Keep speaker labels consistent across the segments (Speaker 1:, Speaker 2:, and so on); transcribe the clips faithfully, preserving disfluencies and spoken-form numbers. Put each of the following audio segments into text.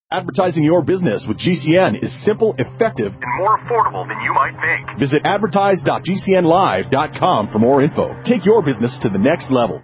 Speaker 1: Advertising your business with G C N is simple, effective, and more affordable than you might think. Visit advertise dot g c n live dot com for more info. Take your business to the next level.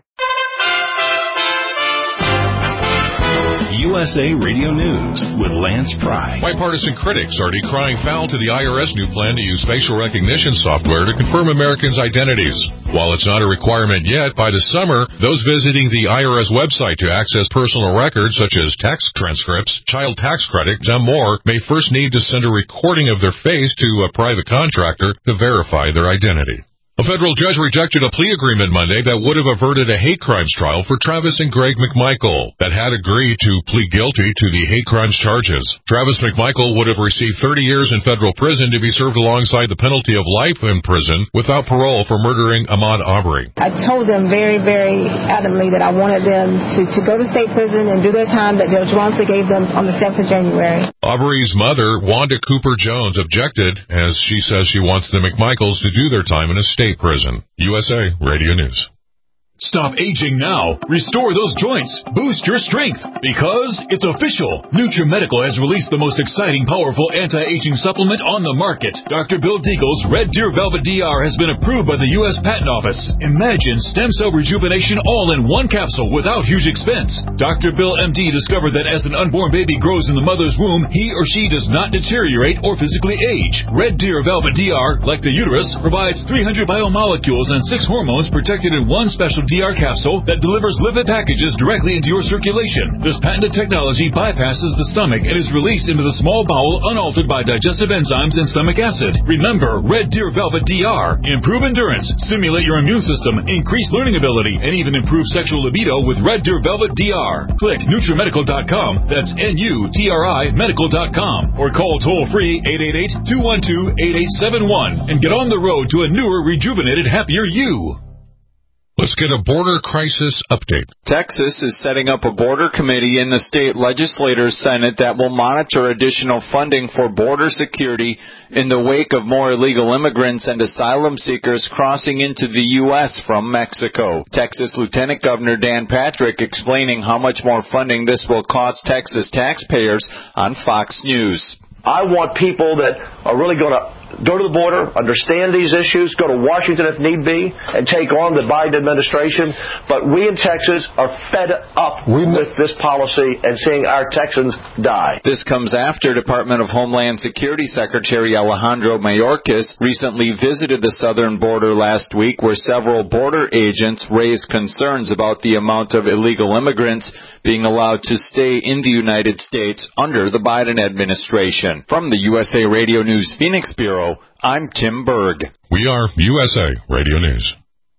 Speaker 2: U S A Radio News with Lance Pry.
Speaker 3: Bipartisan critics are decrying foul to the I R S new plan to use facial recognition software to confirm Americans' identities. While it's not a requirement yet, by the summer, those visiting the I R S website to access personal records such as tax transcripts, child tax credits, and more may first need to send a recording of their face to a private contractor to verify their identity. A federal judge rejected a plea agreement Monday that would have averted a hate crimes trial for Travis and Greg McMichael that had agreed to plead guilty to the hate crimes charges. Travis McMichael would have received thirty years in federal prison to be served alongside the penalty of life in prison without parole for murdering Ahmaud Arbery.
Speaker 4: I told them very, very adamantly that I wanted them to, to go to state prison and do their time that Judge Wamsley gave them on the seventh of January.
Speaker 3: Arbery's mother, Wanda Cooper Jones, objected as she says she wants the McMichaels to do their time in a state prison. U S A Radio News.
Speaker 5: Stop aging now. Restore those joints. Boost your strength. Because it's official. NutriMedical has released the most exciting, powerful anti-aging supplement on the market. Doctor Bill Deagle's Red Deer Velvet D R has been approved by the U S Patent Office. Imagine stem cell rejuvenation all in one capsule without huge expense. Doctor Bill M D discovered that as an unborn baby grows in the mother's womb, he or she does not deteriorate or physically age. Red Deer Velvet D R, like the uterus, provides three hundred biomolecules and six hormones protected in one special D R capsule that delivers lipid packages directly into your circulation. This patented technology bypasses the stomach and is released into the small bowel unaltered by digestive enzymes and stomach acid. Remember, Red Deer Velvet D R. Improve endurance, stimulate your immune system, increase learning ability, and even improve sexual libido with Red Deer Velvet D R. Click NutriMedical dot com, that's N U T R I medical dot com, or call toll-free eight eight eight, two one two, eight eight seven one and get on the road to a newer, rejuvenated, happier you.
Speaker 3: Let's get a border crisis update.
Speaker 6: Texas is setting up a border committee in the state legislator's Senate that will monitor additional funding for border security in the wake of more illegal immigrants and asylum seekers crossing into the U S from Mexico. Texas Lieutenant Governor Dan Patrick explaining how much more funding this will cost Texas taxpayers on Fox News.
Speaker 7: I want people that are really going to go to the border, understand these issues, go to Washington if need be, and take on the Biden administration. But we in Texas are fed up with this policy and seeing our Texans die.
Speaker 6: This comes after Department of Homeland Security Secretary Alejandro Mayorkas recently visited the southern border last week, where several border agents raised concerns about the amount of illegal immigrants being allowed to stay in the United States under the Biden administration. From the U S A Radio News Phoenix Bureau, I'm Tim Berg.
Speaker 3: We are U S A Radio News.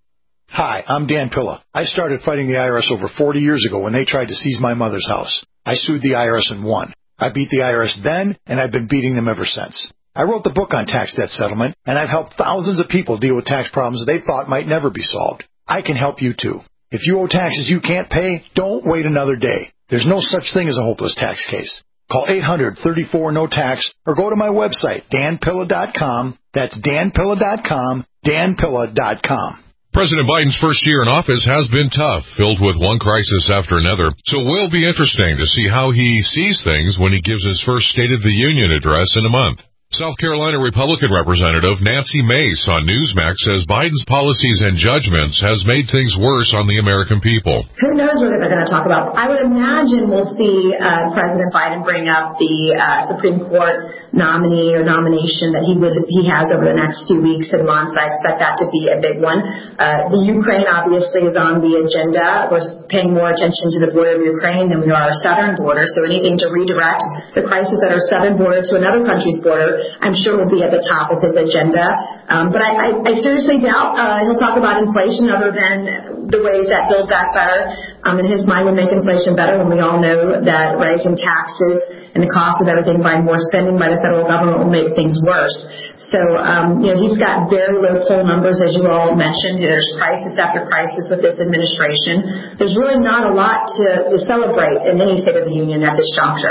Speaker 8: Hi, I'm Dan Pilla. I started fighting the I R S over forty years ago when they tried to seize my mother's house. I sued the I R S and won. I beat the I R S then, and I've been beating them ever since. I wrote the book on tax debt settlement, and I've helped thousands of people deal with tax problems they thought might never be solved. I can help you too. If you owe taxes you can't pay, don't wait another day. There's no such thing as a hopeless tax case. Call eight hundred, thirty-four, no tax or go to my website, dan pilla dot com. That's dan pilla dot com, dan pilla dot com.
Speaker 3: President Biden's first year in office has been tough, filled with one crisis after another. So it will be interesting to see how he sees things when he gives his first State of the Union address in a month. South Carolina Republican Representative Nancy Mace on Newsmax says Biden's policies and judgments has made things worse on the American people.
Speaker 9: Who knows what they're going to talk about? I would imagine we'll see uh, President Biden bring up the uh, Supreme Court nominee or nomination that he would he has over the next few weeks and months. I expect that to be a big one. Uh, the Ukraine obviously is on the agenda. We're paying more attention to the border of Ukraine than we are our southern border. So anything to redirect the crisis at our southern border to another country's border, I'm sure will be at the top of his agenda. Um, but I, I, I seriously doubt uh, he'll talk about inflation other than the ways that Build Back Better, um, in his mind, would make inflation better when we all know that raising taxes and the cost of everything by more spending by the federal government will make things worse. So, um, you know, he's got very low poll numbers, as you all mentioned. There's crisis after crisis with this administration. There's really not a lot to, to celebrate in any State of the Union at this juncture.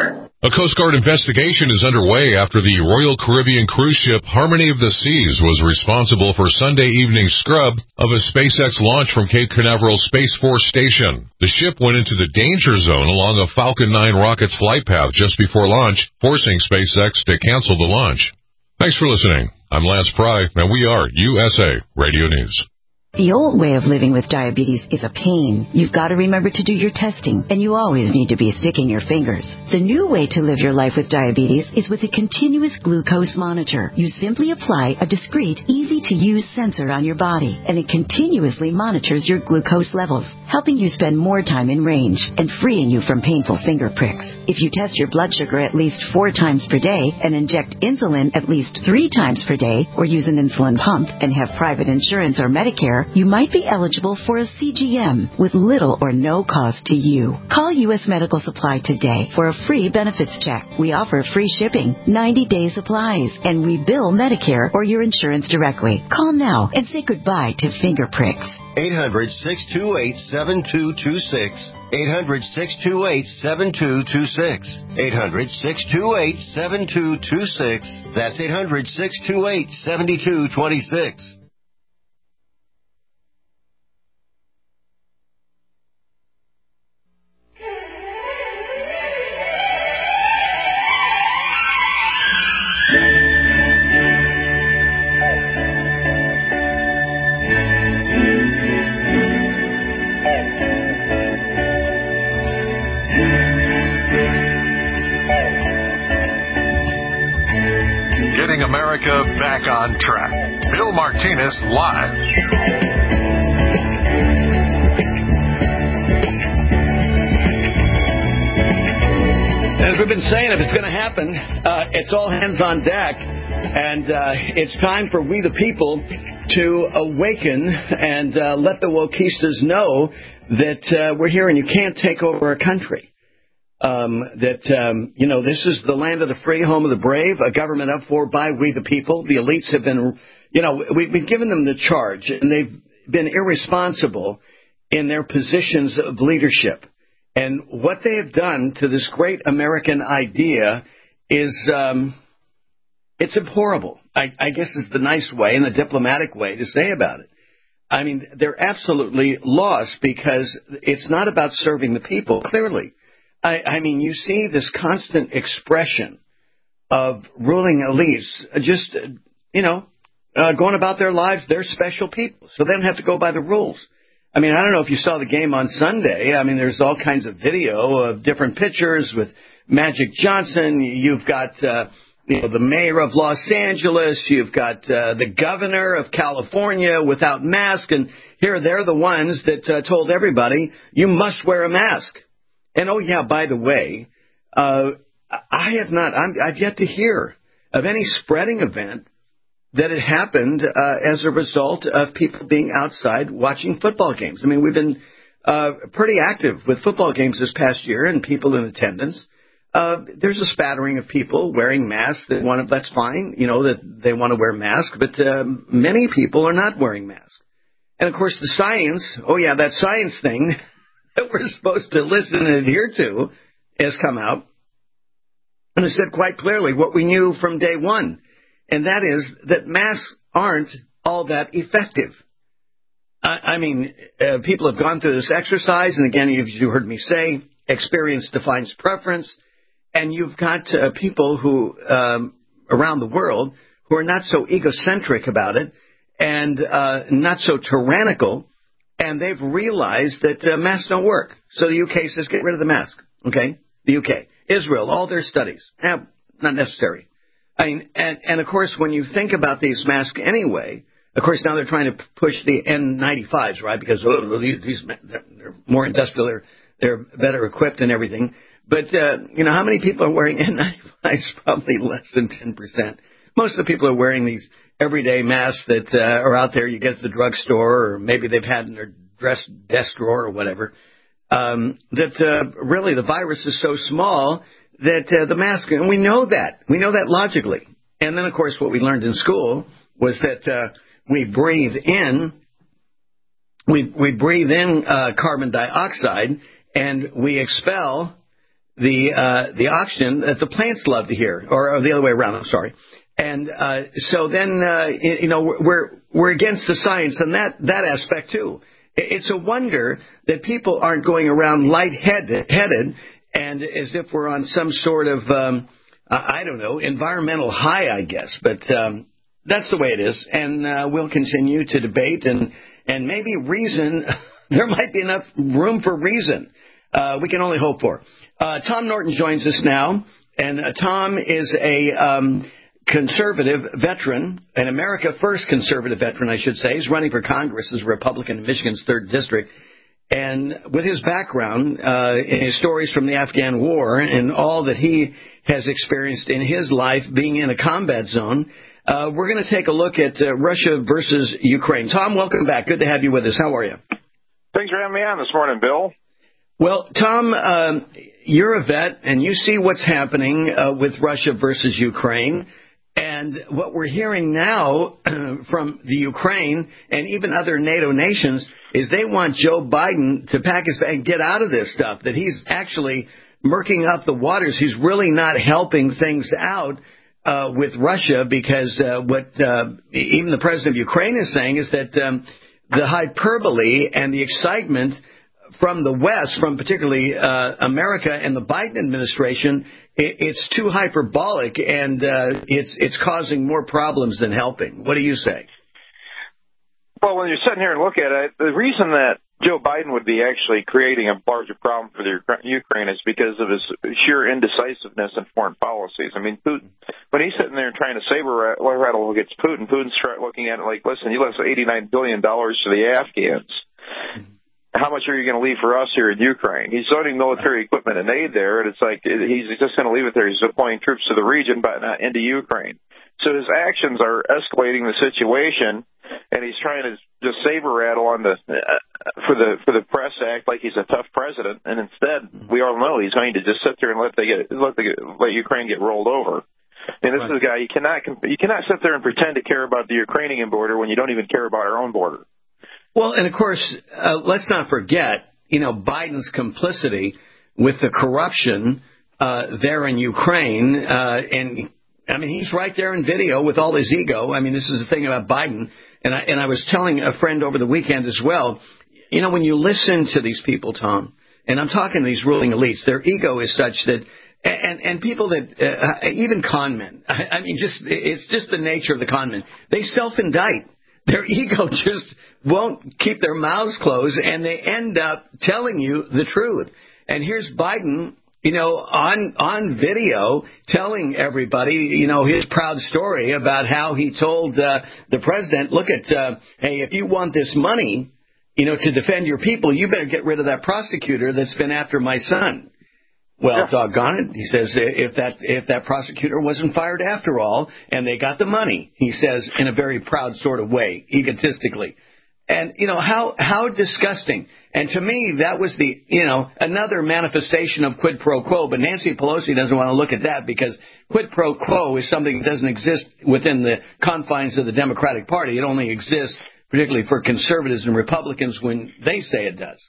Speaker 3: A Coast Guard investigation is underway after the Royal Caribbean cruise ship Harmony of the Seas was responsible for Sunday evening scrub of a SpaceX launch from Cape Canaveral Space Force Station. The ship went into the danger zone along a Falcon nine rocket's flight path just before launch, forcing SpaceX to cancel the launch. Thanks for listening. I'm Lance Pry, and we are U S A Radio News.
Speaker 10: The old way of living with diabetes is a pain. You've got to remember to do your testing, and you always need to be sticking your fingers. The new way to live your life with diabetes is with a continuous glucose monitor. You simply apply a discreet, easy-to-use sensor on your body, and it continuously monitors your glucose levels, helping you spend more time in range and freeing you from painful finger pricks. If you test your blood sugar at least four times per day and inject insulin at least three times per day, or use an insulin pump and have private insurance or Medicare, you might be eligible for a C G M with little or no cost to you. Call U S Medical Supply today for a free benefits check. We offer free shipping, ninety-day supplies, and we bill Medicare or your insurance directly. Call now and say goodbye to finger pricks.
Speaker 11: eight hundred, six two eight, seven two two six. eight hundred, six two eight, seven two two six. eight hundred, six two eight, seven two two six. That's eight hundred, six two eight, seven two two six.
Speaker 12: America back on track. Bill Martinez live.
Speaker 13: As we've been saying, if it's going to happen, uh, it's all hands on deck. And uh, it's time for we the people to awaken and uh, let the wokeistas know that uh, we're here and you can't take over a country. Um, that, um, you know, this is the land of the free, home of the brave, a government up for by we the people. The elites have been, you know, we, we've given them the charge, and they've been irresponsible in their positions of leadership. And what they have done to this great American idea is, um, it's abhorrible, I, I guess is the nice way and the diplomatic way to say about it. I mean, they're absolutely lost because it's not about serving the people, clearly. I, I mean, you see this constant expression of ruling elites just, you know, uh, going about their lives. They're special people, so they don't have to go by the rules. I mean, I don't know if you saw the game on Sunday. I mean, there's all kinds of video of different pictures with Magic Johnson. You've got, uh, you know, the mayor of Los Angeles. You've got uh, the governor of California without mask. And here they're the ones that uh, told everybody, you must wear a mask. And, oh, yeah, by the way, uh, I have not, I'm, I've yet to hear of any spreading event that had happened uh, as a result of people being outside watching football games. I mean, we've been uh, pretty active with football games this past year and people in attendance. Uh, there's a spattering of people wearing masks that want to, that's fine, you know, that they want to wear masks, but uh, many people are not wearing masks. And, of course, the science, oh, yeah, that science thing that we're supposed to listen and adhere to has come out and has said quite clearly what we knew from day one, and that is that masks aren't all that effective. I, I mean, uh, people have gone through this exercise, and again, you've, you heard me say, experience defines preference, and you've got uh, people who, um, around the world, who are not so egocentric about it and uh, not so tyrannical. And they've realized that uh, masks don't work. So the U K says, get rid of the mask. Okay? The U K. Israel, all their studies. Eh, not necessary. I mean, and, and, of course, when you think about these masks anyway, of course, now they're trying to push the N ninety-fives, right? Because oh, these, these they're more industrial. They're, they're better equipped and everything. But, uh, you know, how many people are wearing N ninety-fives? Probably less than ten percent. Most of the people are wearing these everyday masks that uh, are out there you get at the drugstore, or maybe they've had in their dress desk drawer or whatever, um, that uh, really the virus is so small that uh, the mask, and we know that. We know that logically. And then, of course, what we learned in school was that uh, we breathe in, we, we breathe in uh, carbon dioxide, and we expel the uh, the oxygen that the plants love to hear, or, or the other way around. I'm sorry. And uh, so then, uh, you know, we're we're against the science in that that aspect too. It's a wonder that people aren't going around lightheaded headed and as if we're on some sort of um, I don't know environmental high, I guess. But um, that's the way it is, and uh, we'll continue to debate and and maybe reason. There might be enough room for reason. Uh, we can only hope for. Uh, Tom Norton joins us now, and uh, Tom is a um, conservative veteran, an America First conservative veteran, I should say. He's running for Congress as a Republican in Michigan's third District. And with his background, uh, in his stories from the Afghan War and all that he has experienced in his life being in a combat zone, uh, we're going to take a look at uh, Russia versus Ukraine. Tom, welcome back. Good to have you with us. How are you?
Speaker 14: Thanks for having me on this morning, Bill.
Speaker 13: Well, Tom, um, you're a vet, and you see what's happening uh, with Russia versus Ukraine. And what we're hearing now from the Ukraine and even other NATO nations is they want Joe Biden to pack his bag and get out of this stuff, that he's actually murking up the waters. He's really not helping things out uh, with Russia because uh, what uh, even the president of Ukraine is saying is that um, the hyperbole and the excitement from the West, from particularly uh, America and the Biden administration, it, it's too hyperbolic, and uh, it's it's causing more problems than helping. What do you say?
Speaker 14: Well, when you're sitting here and look at it, the reason that Joe Biden would be actually creating a larger problem for the Ukraine is because of his sheer indecisiveness in foreign policies. I mean, Putin, when he's sitting there trying to saber rattle against Putin, Putin's looking at it like, listen, you left eighty-nine billion dollars to the Afghans. How much are you going to leave for us here in Ukraine? He's loading military equipment and aid there, and it's like he's just going to leave it there. He's deploying troops to the region, but not into Ukraine. So his actions are escalating the situation, and he's trying to just saber rattle on the uh, for the for the press act like he's a tough president, and instead we all know he's going to just sit there and let they get let the let Ukraine get rolled over. And this right. is a guy you cannot you cannot sit there and pretend to care about the Ukrainian border when you don't even care about our own border.
Speaker 13: Well, and of course, uh, let's not forget, you know, Biden's complicity with the corruption uh, there in Ukraine. Uh, and, I mean, he's right there in video with all his ego. I mean, this is the thing about Biden. And I, and I was telling a friend over the weekend as well, you know, when you listen to these people, Tom, and I'm talking to these ruling elites, their ego is such that, and, and people that, uh, even con men, I, I mean, just it's just the nature of the con men. They self-indict. Their ego just won't keep their mouths closed, and they end up telling you the truth. And here's Biden, you know, on on video telling everybody, you know, his proud story about how he told uh, the president, look at, uh, hey, if you want this money, you know, to defend your people, you better get rid of that prosecutor that's been after my son. Well, yeah. doggone it, he says, if that if that prosecutor wasn't fired after all, and they got the money, he says, in a very proud sort of way, egotistically. And, you know, how how disgusting. And to me, that was the, you know, another manifestation of quid pro quo. But Nancy Pelosi doesn't want to look at that because quid pro quo is something that doesn't exist within the confines of the Democratic Party. It only exists particularly for conservatives and Republicans when they say it does.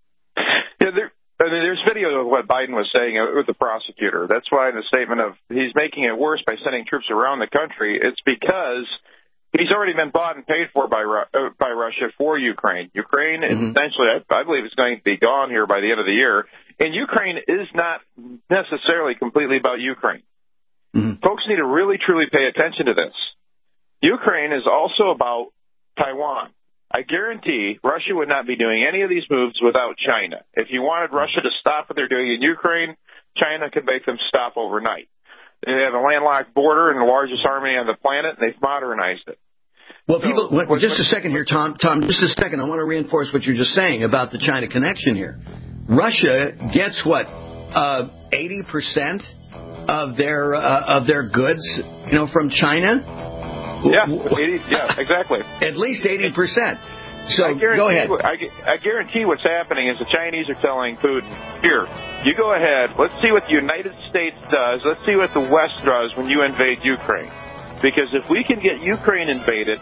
Speaker 14: Yeah, there. I mean, there's video of what Biden was saying with the prosecutor. That's why in the statement of he's making it worse by sending troops around the country, it's because he's already been bought and paid for by uh, by Russia for Ukraine. Ukraine, mm-hmm. essentially, I, I believe, is going to be gone here by the end of the year. And Ukraine is not necessarily completely about Ukraine. Mm-hmm. Folks need to really, truly pay attention to this. Ukraine is also about Taiwan. I guarantee Russia would not be doing any of these moves without China. If you wanted Russia to stop what they're doing in Ukraine, China could make them stop overnight. They have a landlocked border and the largest army on the planet, and they've modernized it.
Speaker 13: Well, so, people, what, what, just a second here, Tom. Tom, just a second. I want to reinforce what you're just saying about the China connection here. Russia gets what, uh, eighty percent of their uh, of their goods, you know, from China.
Speaker 14: Yeah, eighty, yeah, exactly.
Speaker 13: At least eighty percent. So go ahead.
Speaker 14: I, I guarantee what's happening is the Chinese are telling Putin, here, you go ahead. Let's see what the United States does. Let's see what the West does when you invade Ukraine. Because if we can get Ukraine invaded,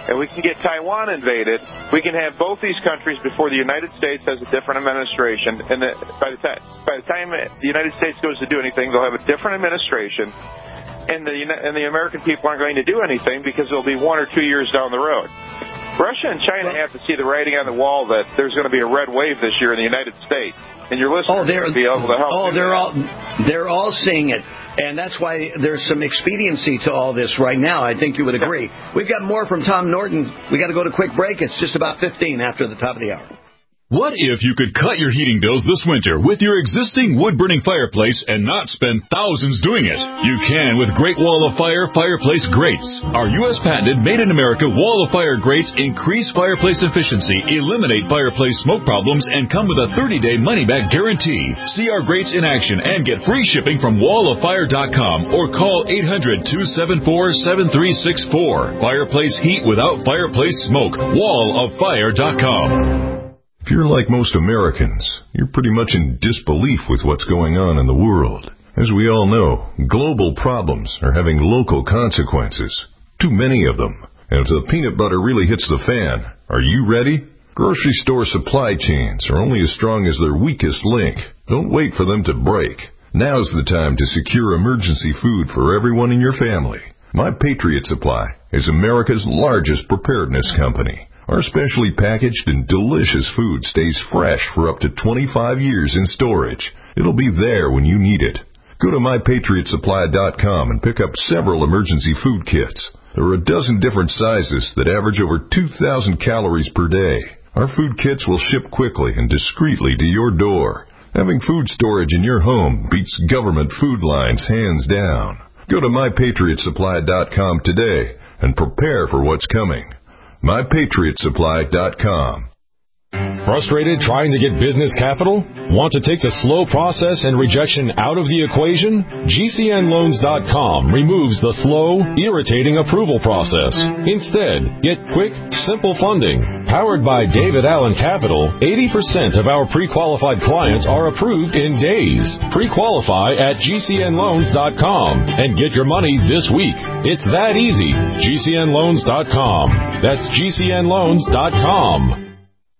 Speaker 14: and we can get Taiwan invaded, we can have both these countries before the United States has a different administration. And the, by the time by the time the United States goes to do anything, they'll have a different administration, and the and the American people aren't going to do anything because it'll be one or two years down the road. Russia and China have to see the writing on the wall that there's going to be a red wave this year in the United States, and your listeners
Speaker 13: oh, they're,
Speaker 14: will be able to help.
Speaker 13: Oh, they're
Speaker 14: that.
Speaker 13: all they're all seeing it, and that's why there's some expediency to all this right now. I think you would agree. We've got more from Tom Norton. We got to go to a quick break. It's just about fifteen after the top of the hour.
Speaker 5: What if you could cut your heating bills this winter with your existing wood-burning fireplace and not spend thousands doing it? You can with Great Wall of Fire Fireplace Grates. Our U S patented made-in-America Wall of Fire grates increase fireplace efficiency, eliminate fireplace smoke problems, and come with a thirty-day money-back guarantee. See our grates in action and get free shipping from wall of fire dot com or call eight hundred, two seven four, seven three six four. Fireplace heat without fireplace smoke. wall of fire dot com.
Speaker 15: If you're like most Americans, you're pretty much in disbelief with what's going on in the world. As we all know, global problems are having local consequences. Too many of them. And if the peanut butter really hits the fan, are you ready? Grocery store supply chains are only as strong as their weakest link. Don't wait for them to break. Now's the time to secure emergency food for everyone in your family. My Patriot Supply is America's largest preparedness company. Our specially packaged and delicious food stays fresh for up to twenty-five years in storage. It'll be there when you need it. Go to my patriot supply dot com and pick up several emergency food kits. There are a dozen different sizes that average over two thousand calories per day. Our food kits will ship quickly and discreetly to your door. Having food storage in your home beats government food lines hands down. Go to my patriot supply dot com today and prepare for what's coming. my patriot supply dot com.
Speaker 16: Frustrated trying to get business capital? Want to take the slow process and rejection out of the equation? G C N loans dot com removes the slow, irritating approval process. Instead, get quick, simple funding. Powered by David Allen Capital, eighty percent of our pre-qualified clients are approved in days. Pre-qualify at G C N loans dot com and get your money this week. It's that easy. G C N loans dot com. That's G C N loans dot com.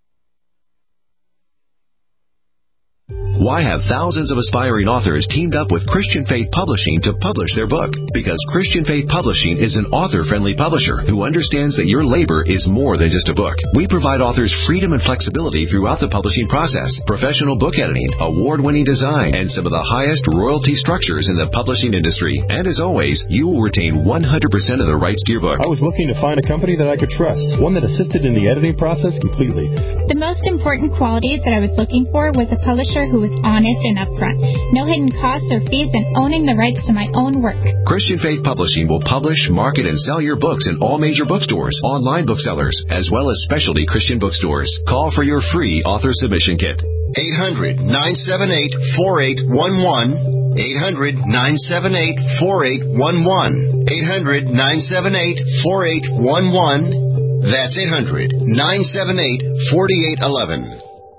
Speaker 17: Why have thousands of aspiring authors teamed up with Christian Faith Publishing to publish their book? Because Christian Faith Publishing is an author-friendly publisher who understands that your labor is more than just a book. We provide authors freedom and flexibility throughout the publishing process, professional book editing, award-winning design, and some of the highest royalty structures in the publishing industry. And as always, you will retain one hundred percent of the rights to your book.
Speaker 18: I was looking to find a company that I could trust, one that assisted in the editing process completely.
Speaker 19: The most important qualities that I was looking for was a publisher who was honest and upfront, no hidden costs or fees, and owning the rights to my own work.
Speaker 17: Christian Faith Publishing will publish, market, and sell your books in all major bookstores, online booksellers, as well as specialty Christian bookstores. Call for your free author submission kit.
Speaker 11: eight hundred, nine seven eight, four eight one one. eight hundred, nine seven eight, four eight one one. eight hundred, nine seven eight, four eight one one. That's eight hundred, nine seven eight, four eight one one.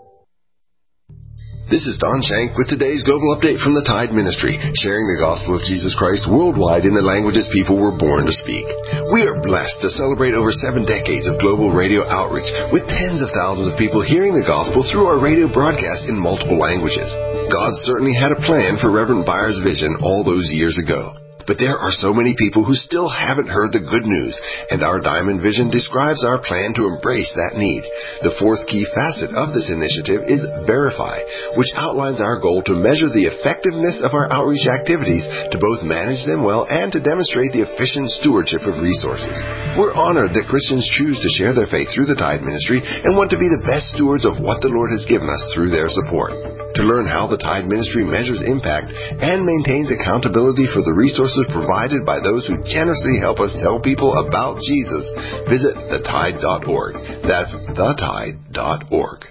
Speaker 20: This is Don Shank with today's Global Update from the Tide Ministry, sharing the gospel of Jesus Christ worldwide in the languages people were born to speak. We are blessed to celebrate over seven decades of global radio outreach with tens of thousands of people hearing the gospel through our radio broadcast in multiple languages. God certainly had a plan for Reverend Byers' vision all those years ago. But there are so many people who still haven't heard the good news, and our Diamond Vision describes our plan to embrace that need. The fourth key facet of this initiative is Verify, which outlines our goal to measure the effectiveness of our outreach activities, to both manage them well and to demonstrate the efficient stewardship of resources. We're honored that Christians choose to share their faith through the Tide Ministry and want to be the best stewards of what the Lord has given us through their support. To learn how the Tide Ministry measures impact and maintains accountability for the resources provided by those who generously help us tell people about Jesus, visit the tide dot org. That's the tide dot org.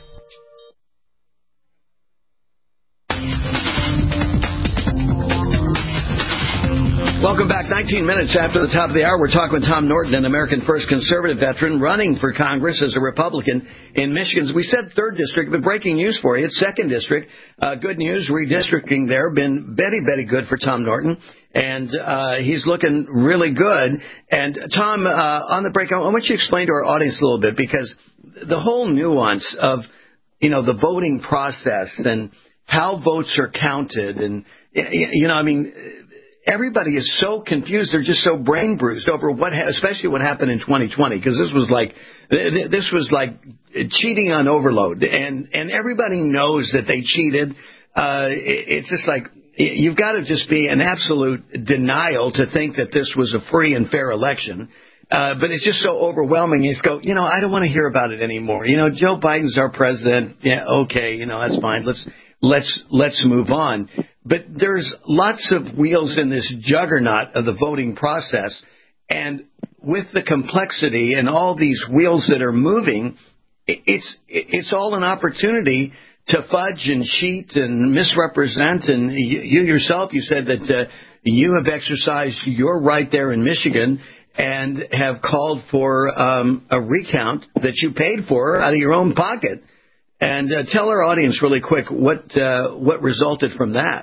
Speaker 13: Welcome back. nineteen minutes after the top of the hour, we're talking with Tom Norton, an American First conservative veteran running for Congress as a Republican in Michigan. We said third district, but breaking news for you. It's second district. Uh, good news, redistricting there. Been very, very good for Tom Norton. And uh, he's looking really good. And, Tom, uh, on the break, I want you to explain to our audience a little bit, because the whole nuance of, you know, the voting process and how votes are counted and, you know, I mean, everybody is so confused. They're just so brain bruised over what, ha- especially what happened in twenty twenty, because this was like, this was like cheating on overload, and and everybody knows that they cheated. Uh, it's just like you've got to just be an absolute denial to think that this was a free and fair election. Uh, but it's just so overwhelming. You just go, you know, I don't want to hear about it anymore. You know, Joe Biden's our president. Yeah, okay, you know, that's fine. Let's let's let's move on. But there's lots of wheels in this juggernaut of the voting process, and with the complexity and all these wheels that are moving, it's it's all an opportunity to fudge and cheat and misrepresent. And you, you yourself, you said that uh, you have exercised your right there in Michigan and have called for um, a recount that you paid for out of your own pocket. And uh, tell our audience really quick what uh, what resulted from that.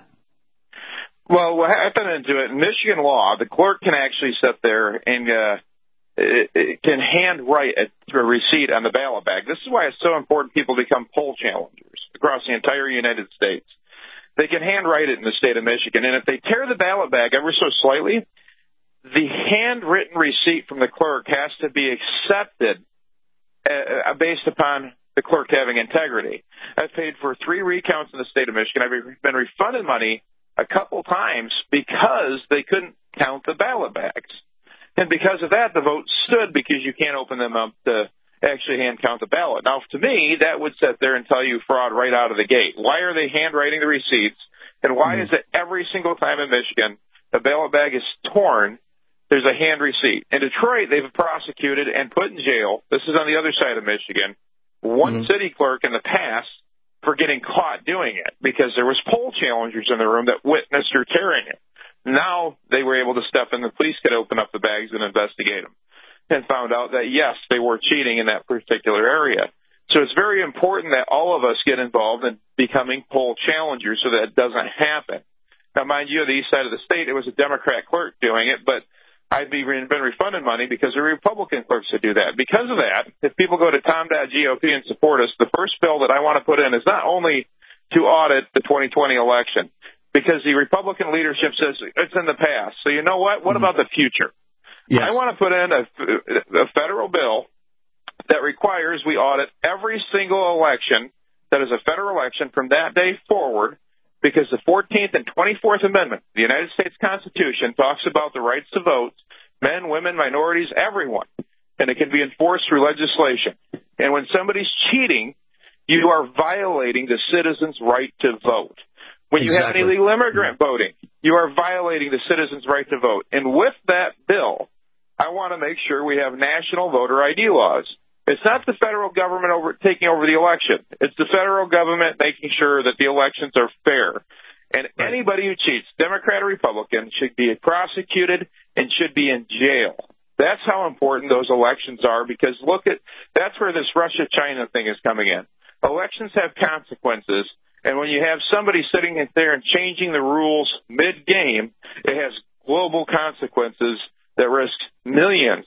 Speaker 14: Well, what happened into it, in Michigan law, the clerk can actually sit there and uh, it, it can handwrite a, a receipt on the ballot bag. This is why it's so important people become poll challengers across the entire United States. They can handwrite it in the state of Michigan, and if they tear the ballot bag ever so slightly, the handwritten receipt from the clerk has to be accepted uh, based upon the clerk having integrity. I've paid for three recounts in the state of Michigan. I've been refunded money a couple times because they couldn't count the ballot bags. And because of that, the vote stood, because you can't open them up to actually hand count the ballot. Now, to me, that would sit there and tell you fraud right out of the gate. Why are they handwriting the receipts? And why mm-hmm. is it every single time in Michigan the ballot bag is torn, there's a hand receipt? In Detroit, they've prosecuted and put in jail, this is on the other side of Michigan, one mm-hmm. city clerk in the past for getting caught doing it, because there was poll challengers in the room that witnessed her tearing it. Now they were able to step in, the police could open up the bags and investigate them, and found out that, yes, they were cheating in that particular area. So it's very important that all of us get involved in becoming poll challengers so that it doesn't happen. Now, mind you, on the east side of the state, it was a Democrat clerk doing it, but I've been refunded money because the Republican clerks would do that. Because of that, if people go to tom dot gop and support us, the first bill that I want to put in is not only to audit the twenty twenty election, because the Republican leadership says it's in the past. So you know what? What about the future? Yes. I want to put in a, a federal bill that requires we audit every single election that is a federal election from that day forward, because the fourteenth and twenty-fourth Amendment of the United States Constitution talks about the rights to vote, men, women, minorities, everyone, and it can be enforced through legislation. And when somebody's cheating, you are violating the citizen's right to vote. When you exactly. have an illegal immigrant voting, you are violating the citizen's right to vote. And with that bill, I want to make sure we have national voter I D laws. It's not the federal government over, taking over the election. It's the federal government making sure that the elections are fair. And right. anybody who cheats, Democrat or Republican, should be prosecuted and should be in jail. That's how important those elections are, because look at, that's where this Russia-China thing is coming in. Elections have consequences, and when you have somebody sitting there and changing the rules mid-game, it has global consequences that risk millions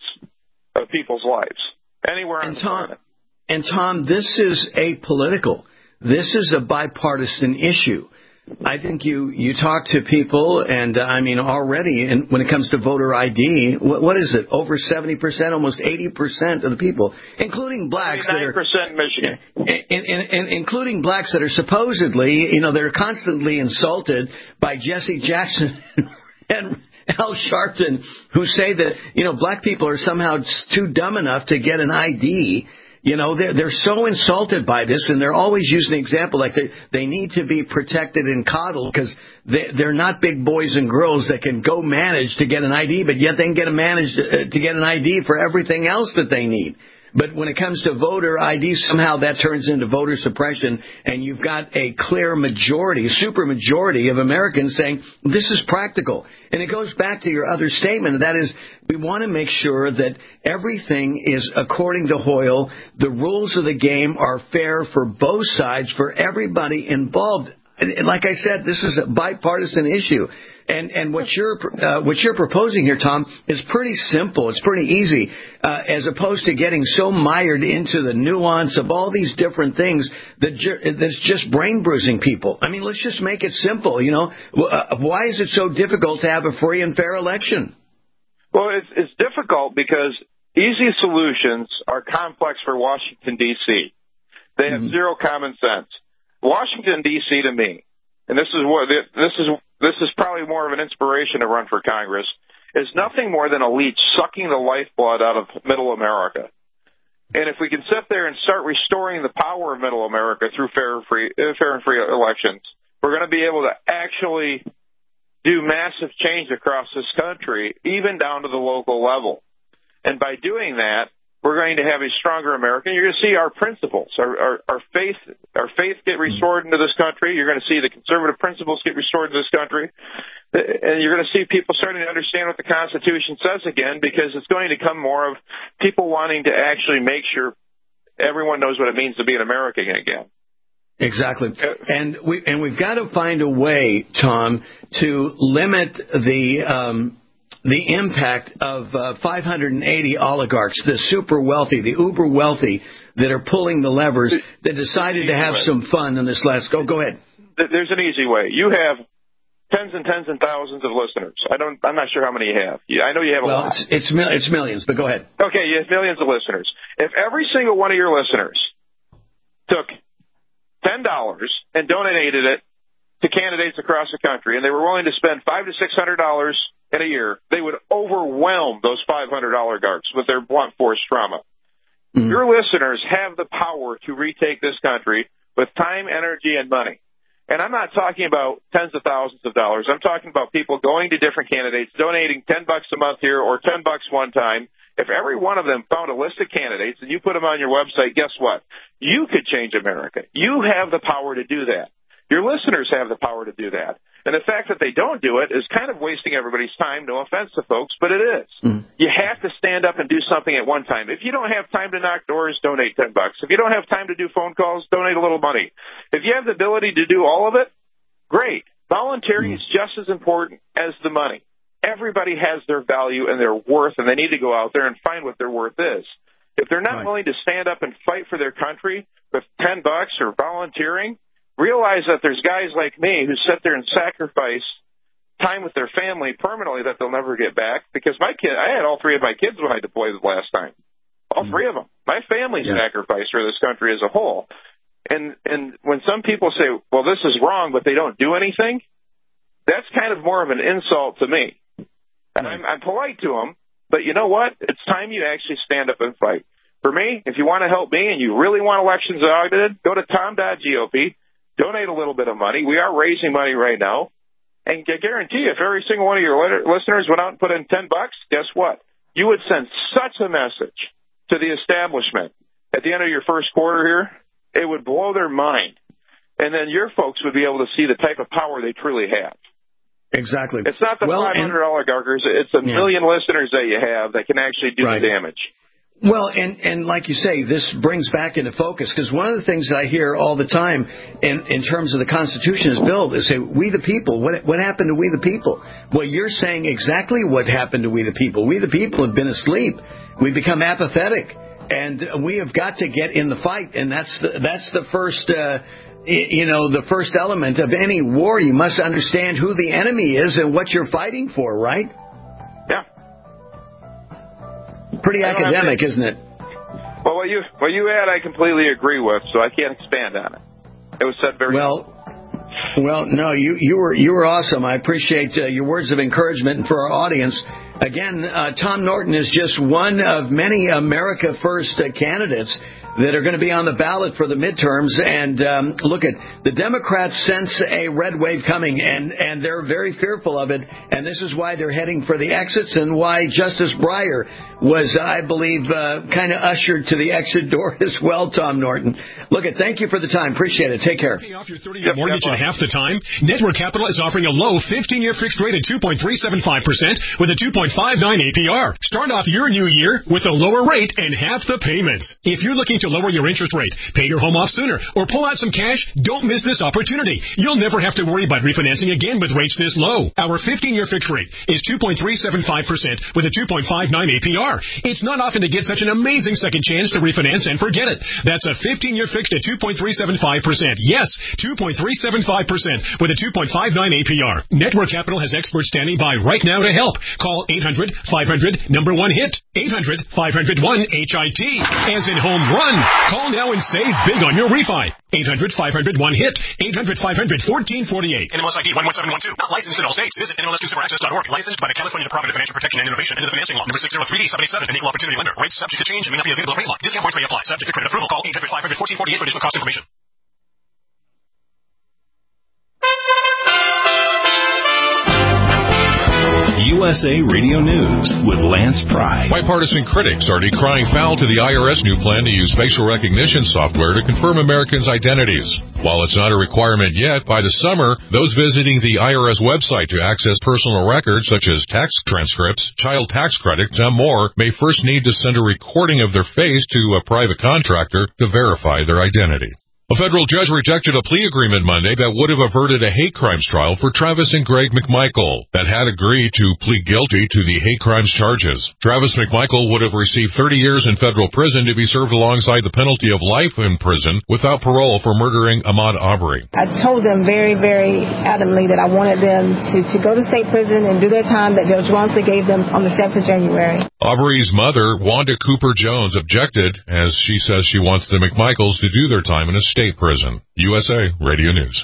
Speaker 14: of people's lives. Anywhere on
Speaker 13: and Tom, the planet. And Tom, this is apolitical. This is a bipartisan issue. I think you, you talk to people, and uh, I mean, already, and when it comes to voter I D, what, what is it? Over seventy percent, almost eighty percent of the people, including blacks that are,
Speaker 14: percent Michigan.
Speaker 13: And, and, and including blacks that are supposedly, you know, they're constantly insulted by Jesse Jackson and Al Sharpton, who say that, you know, black people are somehow too dumb enough to get an I D. You know, they're, they're so insulted by this, and they're always using the example like they, they need to be protected and coddled because they, they're not big boys and girls that can go manage to get an I D, but yet they can get a manage uh, to get an I D for everything else that they need. But when it comes to voter I D, somehow that turns into voter suppression, and you've got a clear majority, super majority of Americans saying this is practical. And it goes back to your other statement, and that is we want to make sure that everything is according to Hoyle. The rules of the game are fair for both sides, for everybody involved. And like I said, this is a bipartisan issue. And and what you're uh, what you're proposing here, Tom, is pretty simple. It's pretty easy, uh, as opposed to getting so mired into the nuance of all these different things that ju- that's just brain bruising people. I mean, let's just make it simple. You know, uh, why is it so difficult to have a free and fair election?
Speaker 14: Well, it's it's difficult because easy solutions are complex for Washington D C. They have mm-hmm. zero common sense. Washington D C to me, and this is what this is. This is probably more of an inspiration to run for Congress, is nothing more than a leech sucking the lifeblood out of middle America. And if we can sit there and start restoring the power of middle America through fair and free, fair and free elections, we're going to be able to actually do massive change across this country, even down to the local level. And by doing that, we're going to have a stronger America. You're going to see our principles, our, our, our faith, our faith get restored into this country. You're going to see the conservative principles get restored to this country, and you're going to see people starting to understand what the Constitution says again, because it's going to come more of people wanting to actually make sure everyone knows what it means to be an American again.
Speaker 13: Exactly, and we and we've got to find a way, Tom, to limit the. Um, the impact of uh, five hundred eighty oligarchs, the super wealthy, the uber wealthy, that are pulling the levers, that decided to have some fun in this last go. Go ahead.
Speaker 14: There's an easy way. You have tens and tens and thousands of listeners. I don't. I'm not sure how many you have. I know you have a
Speaker 13: well,
Speaker 14: lot.
Speaker 13: It's it's, mil- it's millions, but go ahead.
Speaker 14: Okay, you have millions of listeners. If every single one of your listeners took ten dollars and donated it to candidates across the country, and they were willing to spend five to six hundred dollars in a year, they would overwhelm those five hundred oligarchs with their blunt force trauma. Mm-hmm. Your listeners have the power to retake this country with time, energy, and money. And I'm not talking about tens of thousands of dollars. I'm talking about people going to different candidates, donating ten bucks a month here or ten bucks one time. If every one of them found a list of candidates and you put them on your website, guess what? You could change America. You have the power to do that. Your listeners have the power to do that. And the fact that they don't do it is kind of wasting everybody's time, no offense to folks, but it is. Mm. You have to stand up and do something at one time. If you don't have time to knock doors, donate ten bucks. If you don't have time to do phone calls, donate a little money. If you have the ability to do all of it, great. Volunteering mm. is just as important as the money. Everybody has their value and their worth, and they need to go out there and find what their worth is. If they're not right. willing to stand up and fight for their country with ten bucks or volunteering, realize that there's guys like me who sit there and sacrifice time with their family permanently that they'll never get back. Because my kid, I had all three of my kids when I deployed the last time. All mm. three of them. My family yeah. sacrificed for this country as a whole. And and when some people say, well, this is wrong, but they don't do anything, that's kind of more of an insult to me. And I'm, I'm polite to them, but you know what? It's time you actually stand up and fight. For me, if you want to help me and you really want elections audited, go to tom dot gop, donate a little bit of money. We are raising money right now. And I guarantee you, if every single one of your listeners went out and put in ten bucks, guess what? You would send such a message to the establishment at the end of your first quarter here, it would blow their mind. And then your folks would be able to see the type of power they truly have.
Speaker 13: Exactly.
Speaker 14: It's not the well, five hundred oligarchs. It's a yeah. million listeners that you have that can actually do right. the damage.
Speaker 13: Well, and, and like you say, this brings back into focus, because one of the things that I hear all the time in, in terms of the Constitution is built is say, we the people, what, what happened to we the people? Well, you're saying exactly what happened to we the people. We the people have been asleep. We've become apathetic, and we have got to get in the fight, and that's the, that's the first, uh, you know, the first element of any war. You must understand who the enemy is and what you're fighting for, right?
Speaker 14: Yeah.
Speaker 13: Pretty academic, isn't it?
Speaker 14: Well, what you what you had, I completely agree with, so I can't expand on it. It was said very
Speaker 13: well. Well, no, you you were you were awesome. I appreciate uh, your words of encouragement, and for our audience, again, uh, Tom Norton is just one of many America First uh, candidates that are going to be on the ballot for the midterms. And um, look at the Democrats sense a red wave coming, and, and they're very fearful of it. And this is why they're heading for the exits and why Justice Breyer was, I believe, uh, kind of ushered to the exit door as well, Tom Norton. Look at, thank you for the time. Appreciate it. Take care.
Speaker 21: Pay off your thirty-year mortgage in half the time? Network Capital is offering a low fifteen-year fixed rate at two point three seven five percent with a two point five nine A P R. Start off your new year with a lower rate and half the payments. If you're looking to lower your interest rate, pay your home off sooner, or pull out some cash, don't miss this opportunity. You'll never have to worry about refinancing again with rates this low. Our fifteen-year fixed rate is two point three seven five percent with a two point five nine A P R. It's not often to get such an amazing second chance to refinance and forget it. That's a fifteen-year fixed at two point three seven five percent. Yes, two point three seven five percent with a two point five nine A P R. Network Capital has experts standing by right now to help. Call eight hundred five hundred number one hit. eight hundred five hundred one H I T. As in home run. Call now and save big on your refi. eight hundred five hundred one hit. eight hundred five hundred fourteen forty-eight. N M L S I D one one seven one two. Not licensed in all states. Visit N M L S consumer access dot org. Licensed by the California Department of Financial Protection and Innovation under the Financing Law. Number six zero three D seven eight seven. An equal opportunity lender. Rates subject to change and may not be available at rate lock. Discount points may apply. Subject to credit approval. Call eight hundred five hundred fourteen forty-eight for additional cost information.
Speaker 2: U S A Radio News with Lance Pry.
Speaker 3: Bipartisan critics are decrying foul to the I R S new plan to use facial recognition software to confirm Americans' identities. While it's not a requirement yet, by the summer, those visiting the I R S website to access personal records such as tax transcripts, child tax credits, and more may first need to send a recording of their face to a private contractor to verify their identity. A federal judge rejected a plea agreement Monday that would have averted a hate crimes trial for Travis and Greg McMichael that had agreed to plead guilty to the hate crimes charges. Travis McMichael would have received thirty years in federal prison to be served alongside the penalty of life in prison without parole for murdering Ahmaud Arbery.
Speaker 4: I told them very, very adamantly that I wanted them to, to go to state prison and do their time that Judge Wamsley gave them on the seventh of January.
Speaker 3: Arbery's mother, Wanda Cooper Jones, objected as she says she wants the McMichaels to do their time in a state prison. U S A Radio News.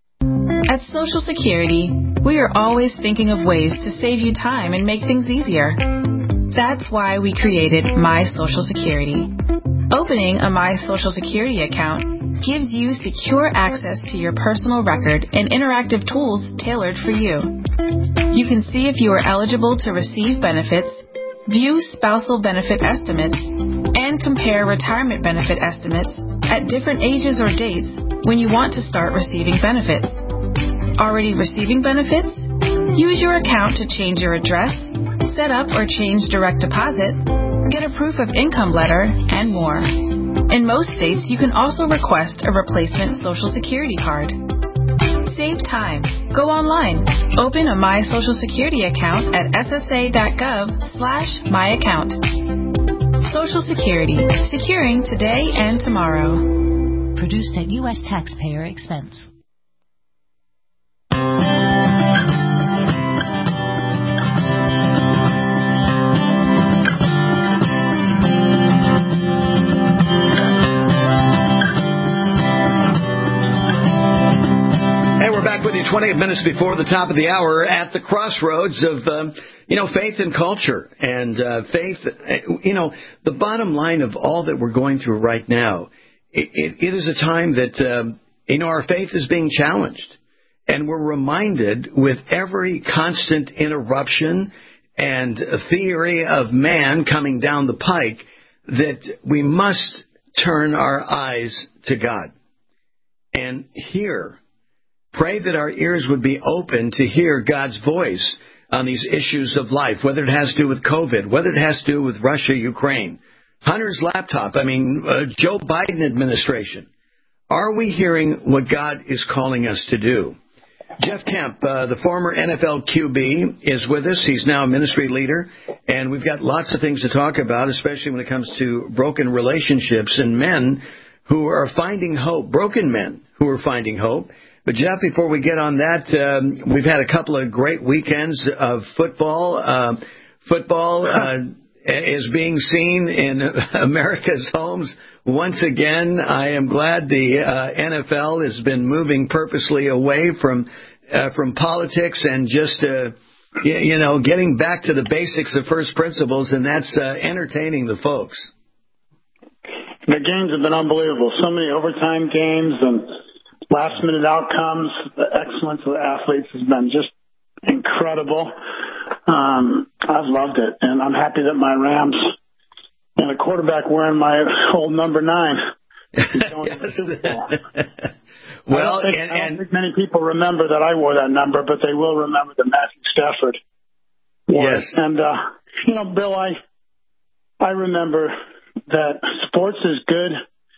Speaker 22: At Social Security, we are always thinking of ways to save you time and make things easier. That's why we created My Social Security. Opening a My Social Security account gives you secure access to your personal record and interactive tools tailored for you. You can see if you are eligible to receive benefits, view spousal benefit estimates, and compare retirement benefit estimates at different ages or dates when you want to start receiving benefits. Already receiving benefits? Use your account to change your address, set up or change direct deposit, get a proof of income letter, and more. In most states, you can also request a replacement Social Security card. Save time. Go online. Open a My Social Security account at ssa.gov slash my account. Social Security. Securing today and tomorrow.
Speaker 23: Produced at U S taxpayer expense.
Speaker 13: With you twenty-eight minutes before the top of the hour at the crossroads of, um, you know, faith and culture. And uh, faith, you know, the bottom line of all that we're going through right now, it, it, it is a time that, um, you know, our faith is being challenged. And we're reminded with every constant interruption and theory of man coming down the pike that we must turn our eyes to God and hear. Pray that our ears would be open to hear God's voice on these issues of life, whether it has to do with COVID, whether it has to do with Russia, Ukraine, Hunter's laptop, I mean, uh, Joe Biden administration. Are we hearing what God is calling us to do? Jeff Kemp, uh, the former N F L Q B, is with us. He's now a ministry leader, and we've got lots of things to talk about, especially when it comes to broken relationships and men who are finding hope, broken men who are finding hope. But, Jeff, before we get on that, um, we've had a couple of great weekends of football. Uh, football uh, is being seen in America's homes once again. I am glad the uh, N F L has been moving purposely away from uh, from politics and just, uh, you, you know, getting back to the basics of first principles, and that's uh, entertaining the folks.
Speaker 1: the games have been unbelievable. So many overtime games and last-minute outcomes. The excellence of the athletes has been just incredible. Um, I've loved it, and I'm happy that my Rams and a quarterback wearing my old number nine. Going to the Super Bowl.
Speaker 13: Well,
Speaker 1: I don't, think,
Speaker 13: and,
Speaker 1: I don't
Speaker 13: and,
Speaker 1: think many people remember that I wore that number, but they will remember that Matthew Stafford wore
Speaker 13: yes.
Speaker 1: it. And, uh, you know, Bill, I, I remember that sports is good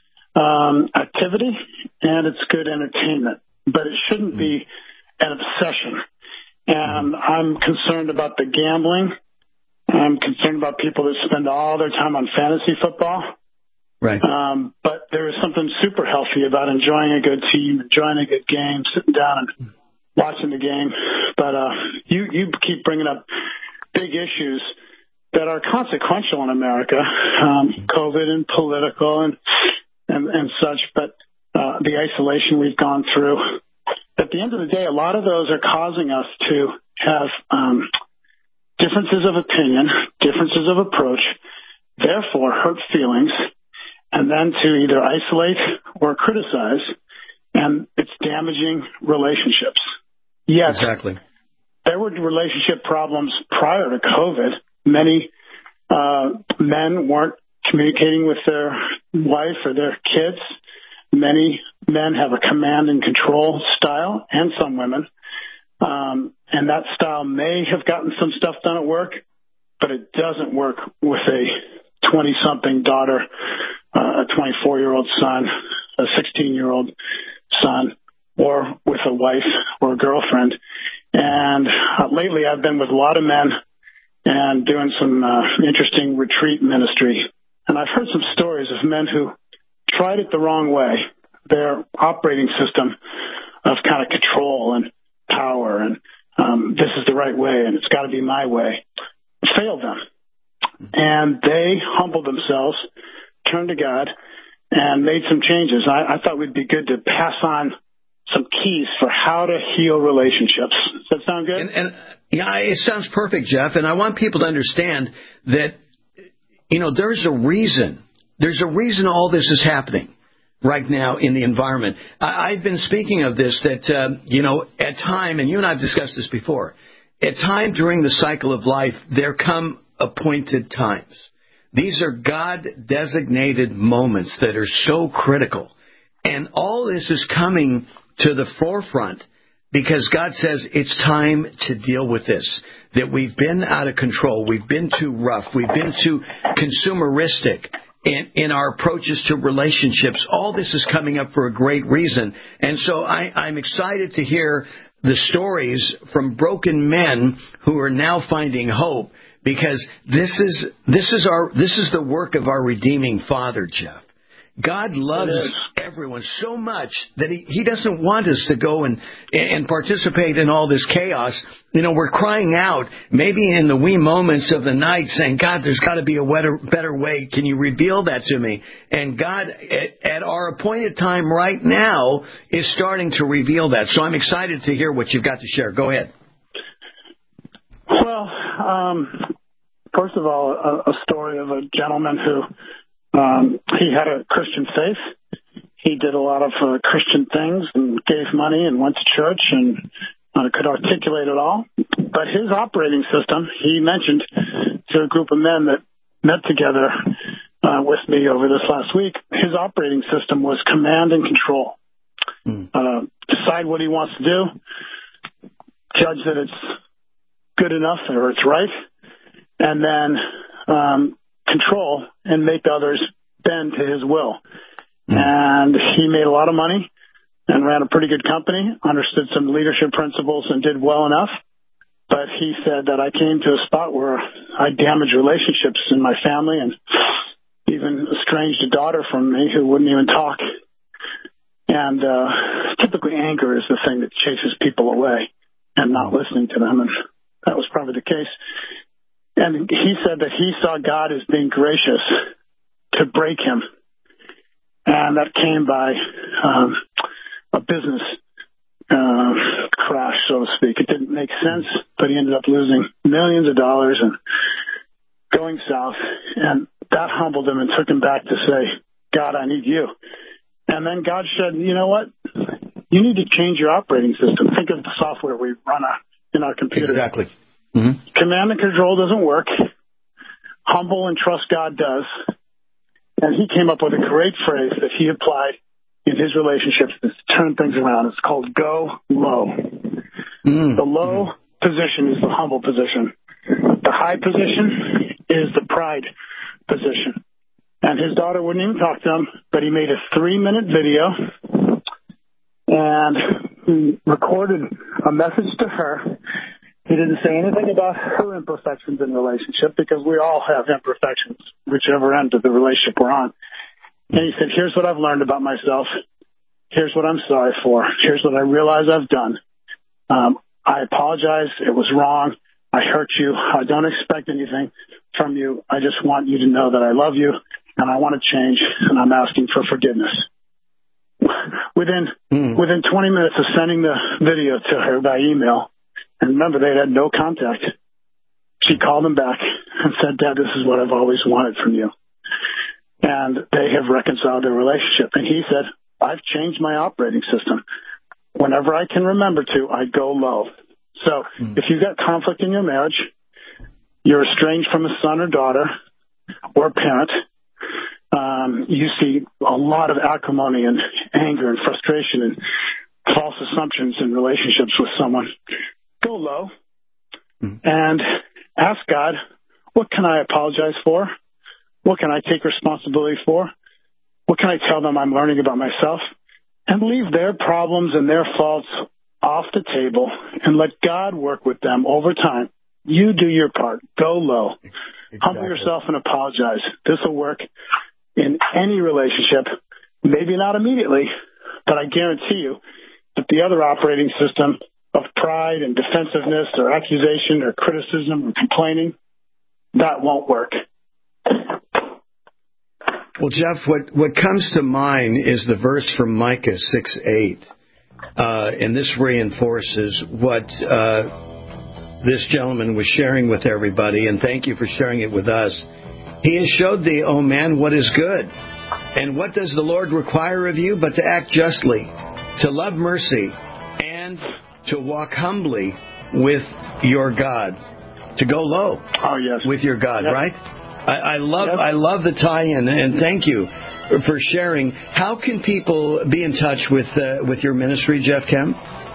Speaker 1: um, activity and it's good entertainment, but it shouldn't mm. be an obsession. And mm. I'm concerned about the gambling. I'm concerned about people that spend all their time on fantasy football.
Speaker 13: Right.
Speaker 1: Um, but there is something super healthy about enjoying a good team, enjoying a good game, sitting down and watching the game. But uh, you, you keep bringing up big issues that are consequential in America, um, COVID and political and and, and such. But uh, the isolation we've gone through. At the end of the day, a lot of those are causing us to have um, differences of opinion, differences of approach, therefore hurt feelings, and then to either isolate or criticize, and it's damaging relationships. Yes,
Speaker 13: exactly.
Speaker 1: There were relationship problems prior to COVID. Many uh, men weren't communicating with their wife or their kids. Many men have a command and control style, and some women. Um, and that style may have gotten some stuff done at work, but it doesn't work with a twenty-something daughter, uh, a twenty-four-year-old son, a sixteen-year-old son, or with a wife or a girlfriend. And uh, lately I've been with a lot of men and doing some uh, interesting retreat ministry. And I've heard some stories of men who tried it the wrong way. Their operating system of kind of control and power and um, this is the right way and it's got to be my way failed them. And they humbled themselves, turned to God, and made some changes. I, I thought it would be good to pass on some keys for how to heal relationships. Does that sound good?
Speaker 13: And, and yeah, it sounds perfect, Jeff. And I want people to understand that, you know, there's a reason. There's a reason all this is happening right now in the environment. I, I've been speaking of this that, uh, you know, at time, and you and I have discussed this before, at time during the cycle of life, there come appointed times. These are God-designated moments that are so critical. And all this is coming to the forefront because God says it's time to deal with this, that we've been out of control, we've been too rough, we've been too consumeristic in, in our approaches to relationships. All this is coming up for a great reason. And so I, I'm excited to hear the stories from broken men who are now finding hope, because this is this is our this is the work of our redeeming Father, Jeff. God loves everyone so much that he, he doesn't want us to go and and participate in all this chaos. You know, we're crying out, maybe in the wee moments of the night, saying, God, there's got to be a better, better way. Can you reveal that to me? And God, at, at our appointed time right now, is starting to reveal that. So I'm excited to hear what you've got to share. Go ahead.
Speaker 1: Well, um, first of all, a, a story of a gentleman who Um, he had a Christian faith. He did a lot of uh, Christian things and gave money and went to church and uh, could articulate it all. But his operating system, he mentioned to a group of men that met together uh, with me over this last week, his operating system was command and control. Mm. Uh, decide what he wants to do, judge that it's good enough or it's right, and then um, control and make others bend to his will. Mm. And he made a lot of money and ran a pretty good company, understood some leadership principles and did well enough. But he said that I came to a spot where I damaged relationships in my family and even estranged a daughter from me who wouldn't even talk. And uh, typically anger is the thing that chases people away and not listening to them. And that was probably the case. And he said that he saw God as being gracious to break him. And that came by um, a business uh, crash, so to speak. It didn't make sense, but he ended up losing millions of dollars and going south. And that humbled him and took him back to say, God, I need you. And then God said, you know what? You need to change your operating system. Think of the software we run in our computer.
Speaker 13: Exactly. Mm-hmm.
Speaker 1: Command and control doesn't work. Humble and trust God does. And he came up with a great phrase that he applied in his relationships to turn things around. It's called go low. Mm. The low position is the humble position. The high position is the pride position. And his daughter wouldn't even talk to him, but he made a three-minute video and he recorded a message to her. He didn't say anything about her imperfections in the relationship because we all have imperfections, whichever end of the relationship we're on. And he said, here's what I've learned about myself. Here's what I'm sorry for. Here's what I realize I've done. Um, I apologize. It was wrong. I hurt you. I don't expect anything from you. I just want you to know that I love you and I want to change, and I'm asking for forgiveness. Within mm. within twenty minutes of sending the video to her by email, and remember, they had no contact, she called him back and said, Dad, this is what I've always wanted from you. And they have reconciled their relationship. And he said, I've changed my operating system. Whenever I can remember to, I go low. So mm. if you've got conflict in your marriage, you're estranged from a son or daughter or parent, um, you see a lot of acrimony and anger and frustration and false assumptions in relationships with someone, go low mm. and ask God, what can I apologize for? What can I take responsibility for? What can I tell them I'm learning about myself? And leave their problems and their faults off the table and let God work with them over time. You do your part. Go low. Exactly. Humble yourself and apologize. This will work in any relationship. Maybe not immediately, but I guarantee you that the other operating system of pride and defensiveness or accusation or criticism or complaining, that won't work.
Speaker 13: Well, Jeff, what, what comes to mind is the verse from Micah six eight. Uh, and this reinforces what uh, this gentleman was sharing with everybody, and thank you for sharing it with us. He has showed thee, O man, what is good. And what does the Lord require of you but to act justly, to love mercy, and to walk humbly with your God, to go low
Speaker 1: oh, yes.
Speaker 13: with your God,
Speaker 1: yes.
Speaker 13: right? I, I love
Speaker 1: yes.
Speaker 13: I love the tie-in, and thank you for sharing. How can people be in touch with uh, with your ministry, Jeff Kemp?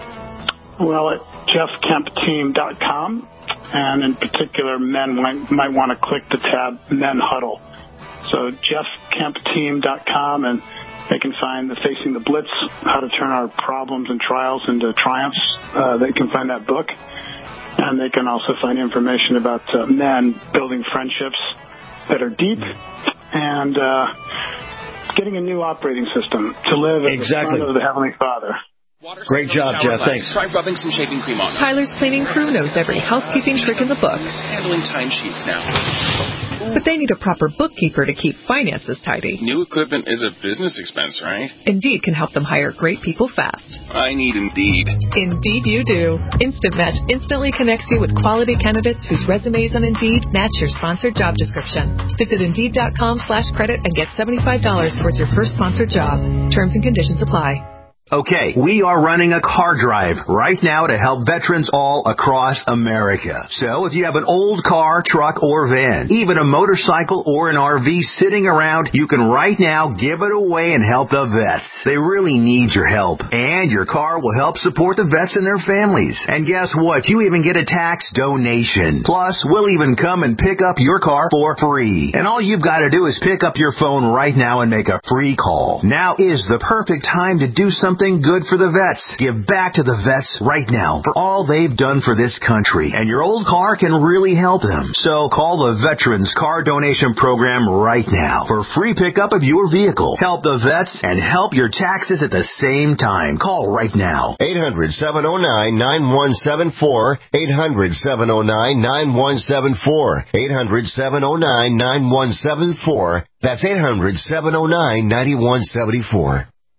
Speaker 1: Well, at jeff kemp team dot com, and in particular, men might, might want to click the tab Men Huddle. So jeff kemp team dot com, and they can find the Facing the Blitz, how to turn our problems and trials into triumphs. Uh, they can find that book. And they can also find information about uh, men building friendships that are deep and uh, getting a new operating system to live as
Speaker 13: exactly.
Speaker 1: a son of the Heavenly Father.
Speaker 13: Great job, Jeff. Thanks.
Speaker 6: Try rubbing some shaving cream on.
Speaker 7: Tyler's cleaning crew knows every housekeeping trick in the book.
Speaker 6: Handling timesheets now.
Speaker 7: But they need a proper bookkeeper to keep finances tidy.
Speaker 6: New equipment is a business expense, right?
Speaker 7: Indeed can help them hire great people fast.
Speaker 6: I need Indeed.
Speaker 7: Indeed you do. Instant Match instantly connects you with quality candidates whose resumes on Indeed match your sponsored job description. Visit Indeed.com slash credit and get seventy-five dollars towards your first sponsored job. Terms and conditions apply.
Speaker 8: Okay, we are running a car drive right now to help veterans all across America. So if you have an old car, truck, or van, even a motorcycle or an R V sitting around, you can right now give it away and help the vets. They really need your help. And your car will help support the vets and their families. And guess what? You even get a tax donation. Plus, we'll even come and pick up your car for free. And all you've got to do is pick up your phone right now and make a free call. Now is the perfect time to do something Something good for the vets. Give back to the vets right now for all they've done for this country. And your old car can really help them. So call the Veterans Car Donation Program right now for free pickup of your vehicle. Help the vets and help your taxes at the same time. Call right now.
Speaker 11: eight hundred, seven oh nine, nine one seven four. eight hundred, seven oh nine, nine one seven four. eight hundred, seven oh nine, nine one seven four. That's eight hundred, seven oh nine, nine one seven four.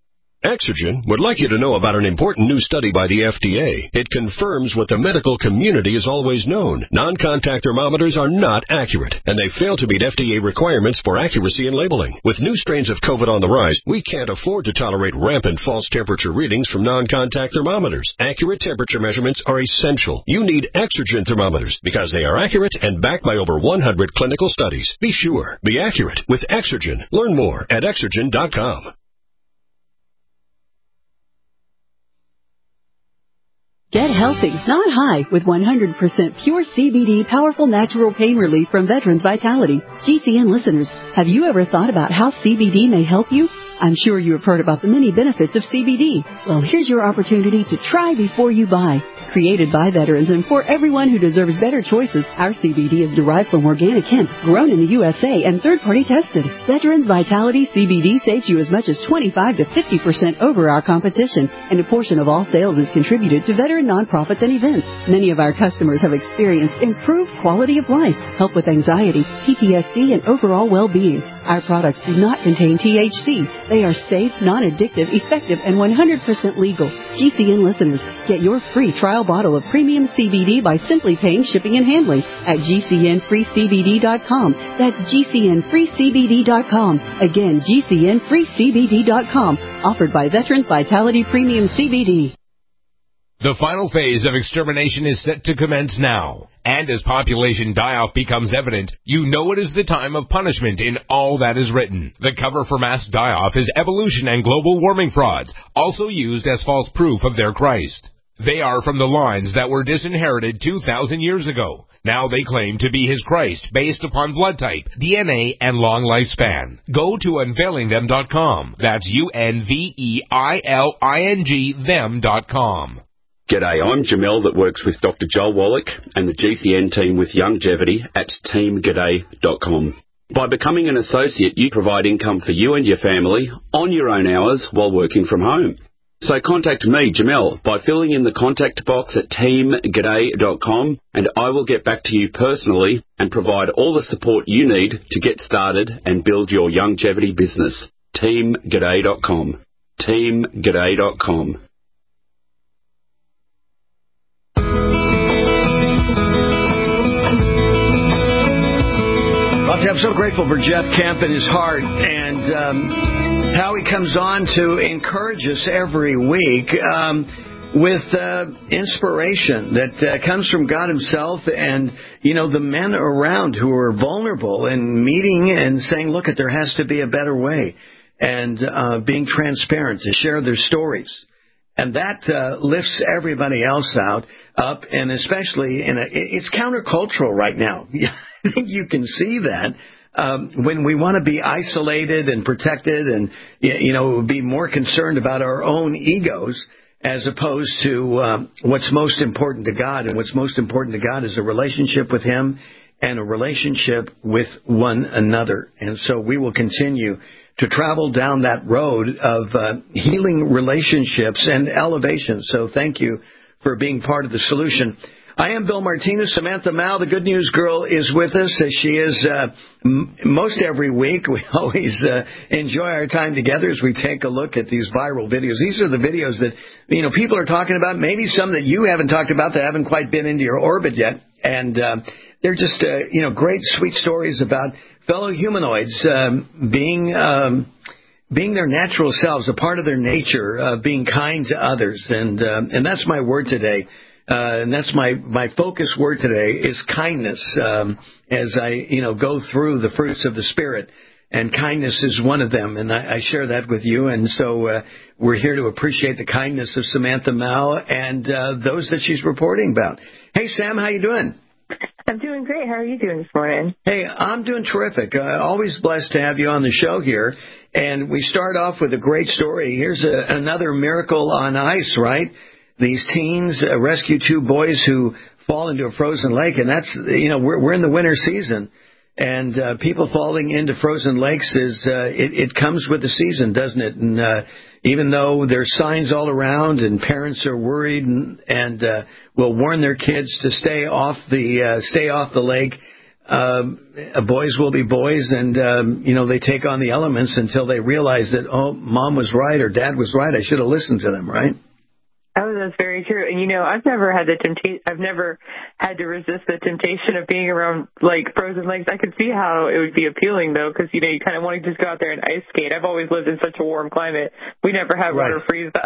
Speaker 9: Exergen would like you to know about an important new study by the F D A. It confirms what the medical community has always known. Non-contact thermometers are not accurate, and they fail to meet F D A requirements for accuracy in labeling. With new strains of COVID on the rise, we can't afford to tolerate rampant false temperature readings from non-contact thermometers. Accurate temperature measurements are essential. You need Exergen thermometers because they are accurate and backed by over one hundred clinical studies. Be sure. Be accurate with Exergen. Learn more at Exergen dot com.
Speaker 10: Get healthy, not high, with one hundred percent pure C B D powerful natural pain relief from Veterans Vitality. G C N listeners, have you ever thought about how C B D may help you? I'm sure you have heard about the many benefits of C B D. Well, here's your opportunity to try before you buy. Created by veterans and for everyone who deserves better choices, our C B D is derived from organic hemp, grown in the U S A, and third-party tested. Veterans Vitality C B D saves you as much as twenty-five to fifty percent over our competition, and a portion of all sales is contributed to veteran nonprofits and events. Many of our customers have experienced improved quality of life, help with anxiety, P T S D, and overall well-being. Our products do not contain T H C. They are safe, non-addictive, effective, and one hundred percent legal. G C N listeners, get your free trial bottle of premium C B D by simply paying shipping and handling at G C N free C B D dot com. That's G C N free C B D dot com. Again, G C N free C B D dot com. Offered by Veterans Vitality Premium C B D.
Speaker 12: The final phase of extermination is set to commence now. And as population die-off becomes evident, you know it is the time of punishment in all that is written. The cover for mass die-off is evolution and global warming frauds, also used as false proof of their Christ. They are from the lines that were disinherited two thousand years ago. Now they claim to be his Christ based upon blood type, D N A, and long lifespan. Go to unveiling them dot com. That's U N V E I L I N G them dot com.
Speaker 24: G'day, I'm Jamel that works with Doctor Joel Wallach and the G C N team with Longevity at team g'day dot com. By becoming an associate, you provide income for you and your family on your own hours while working from home. So contact me, Jamel, by filling in the contact box at team g'day dot com, and I will get back to you personally and provide all the support you need to get started and build your longevity business. team g'day dot com. team g'day dot com.
Speaker 13: I'm so grateful for Jeff Kemp and his heart and um, how he comes on to encourage us every week um, with uh, inspiration that uh, comes from God himself and, you know, the men around who are vulnerable and meeting and saying, look, there has to be a better way, and uh, being transparent to share their stories. And that uh, lifts everybody else out up, and especially in a, it's countercultural right now. I think you can see that um, when we want to be isolated and protected, and you know, be more concerned about our own egos as opposed to um, what's most important to God. And what's most important to God is a relationship with Him and a relationship with one another. And so we will continue to travel down that road of uh, healing relationships and elevation. So thank you for being part of the solution. I am Bill Martinez. Samantha Mao, the Good News Girl, is with us, as she is uh, m- most every week. We always uh, enjoy our time together as we take a look at these viral videos. These are the videos that, you know, people are talking about, maybe some that you haven't talked about that haven't quite been into your orbit yet. And uh, they're just, uh, you know, great, sweet stories about fellow humanoids um, being um, being their natural selves, a part of their nature, uh, being kind to others. And uh, and that's my word today. Uh, and that's my, my focus word today is kindness, um, as I, you know, go through the fruits of the Spirit. And kindness is one of them, and I, I share that with you. And so uh, we're here to appreciate the kindness of Samantha Mao and uh, those that she's reporting about. Hey, Sam, how you doing?
Speaker 25: I'm doing great. How are you doing this morning?
Speaker 13: Hey, I'm doing terrific. Uh, always blessed to have you on the show here. And we start off with a great story. Here's a, another miracle on ice, right? These teens uh, rescue two boys who fall into a frozen lake, and that's, you know, we're, we're in the winter season, and uh, people falling into frozen lakes is, uh, it, it comes with the season, doesn't it? And uh, even though there's signs all around and parents are worried and, and uh, will warn their kids to stay off the, uh, stay off the lake, um, boys will be boys, and um, you know they take on the elements until they realize that, oh, mom was right or dad was right. I should have listened to them, right?
Speaker 25: Oh, that's very true. And, you know, I've never had the temptation, I've never had to resist the temptation of being around, like, frozen lakes. I could see how it would be appealing, though, because, you know, you kind of want to just go out there and ice skate. I've always lived in such a warm climate. We never have
Speaker 13: Right.
Speaker 25: water freeze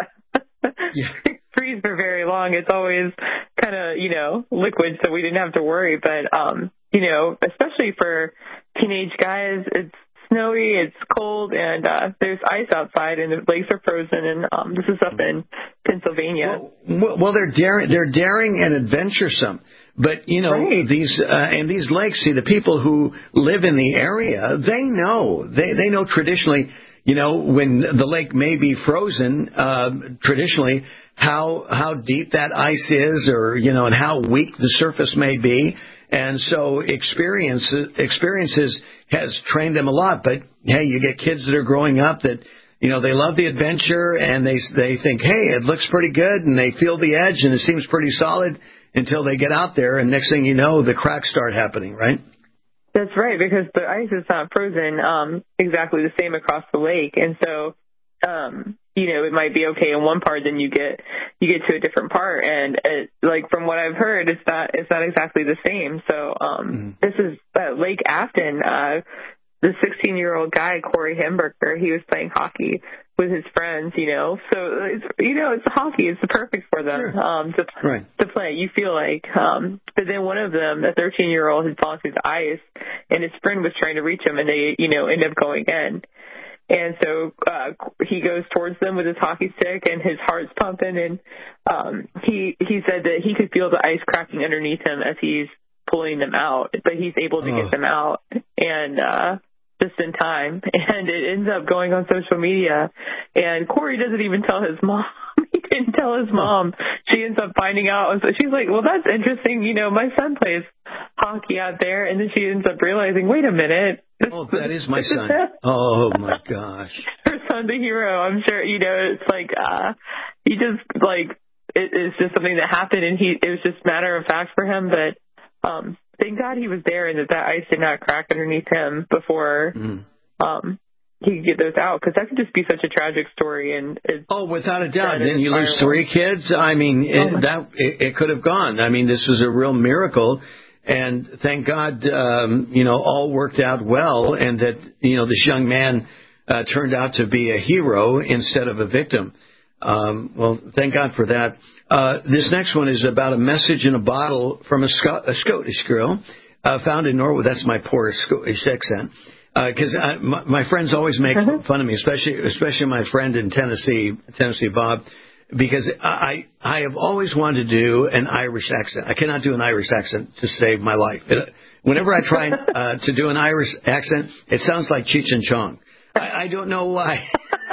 Speaker 25: yeah. freeze for very long. It's always kind of, you know, liquid, so we didn't have to worry. But, um, you know, especially for teenage guys, it's snowy, it's cold, and uh, there's ice outside, and the lakes are frozen, and um, this is up in Pennsylvania.
Speaker 13: Well, well they're daring, they're daring and adventuresome. But, you know, right. these, uh, and these lakes, see, the people who live in the area, they know, they, they know traditionally, you know, when the lake may be frozen, uh, traditionally, how, how deep that ice is, or, you know, and how weak the surface may be. And so experience, experiences has trained them a lot. But, hey, you get kids that are growing up that, you know, they love the adventure, and they they think, hey, it looks pretty good, and they feel the edge, and it seems pretty solid until they get out there, and next thing you know, the cracks start happening, right?
Speaker 25: That's right, because the ice is not frozen um, exactly the same across the lake. And so, um, you know, it might be okay in one part, then you get you get to a different part, and it, like from what I've heard, it's not it's not exactly the same. So um, mm. this is uh, Lake Afton. Uh, the sixteen-year-old guy, Corey Hamburger, he was playing hockey with his friends. You know, so it's you know it's hockey. It's perfect for them sure. um, to right. to play. You feel like, um, but then one of them, the thirteen-year-old, had fallen through the ice, and his friend was trying to reach him, and they you know end up going in. And so uh, he goes towards them with his hockey stick, and his heart's pumping. And um, he he said that he could feel the ice cracking underneath him as he's pulling them out, but he's able to oh. get them out, and uh, just in time. And it ends up going on social media. And Corey doesn't even tell his mom. He didn't tell his mom. She ends up finding out. And so she's like, well, that's interesting. You know, my son plays hockey out there. And then she ends up realizing, wait a minute.
Speaker 13: Oh, that is my son. Oh, my gosh.
Speaker 25: Her son's a hero. I'm sure, you know, it's like, uh, he just, like, it, it's just something that happened, and he, it was just matter of fact for him. But um, thank God he was there, and that that ice did not crack underneath him before mm. um, he could get those out, because that could just be such a tragic story. And it's
Speaker 13: oh, without a doubt. Then you lose three kids. I mean, it, oh that it, it could have gone. I mean, this is a real miracle. And thank God, um, you know, all worked out well, and that, you know, this young man uh, turned out to be a hero instead of a victim. Um, well, thank God for that. Uh, this next one is about a message in a bottle from a, Sc- a Scottish girl uh, found in Norway. That's my poor Scottish accent. Because uh, my, my friends always make uh-huh. fun of me, especially especially my friend in Tennessee, Tennessee Bob. Because I I have always wanted to do an Irish accent. I cannot do an Irish accent to save my life. It, whenever I try uh, to do an Irish accent, it sounds like Cheech and Chong. I, I don't know why.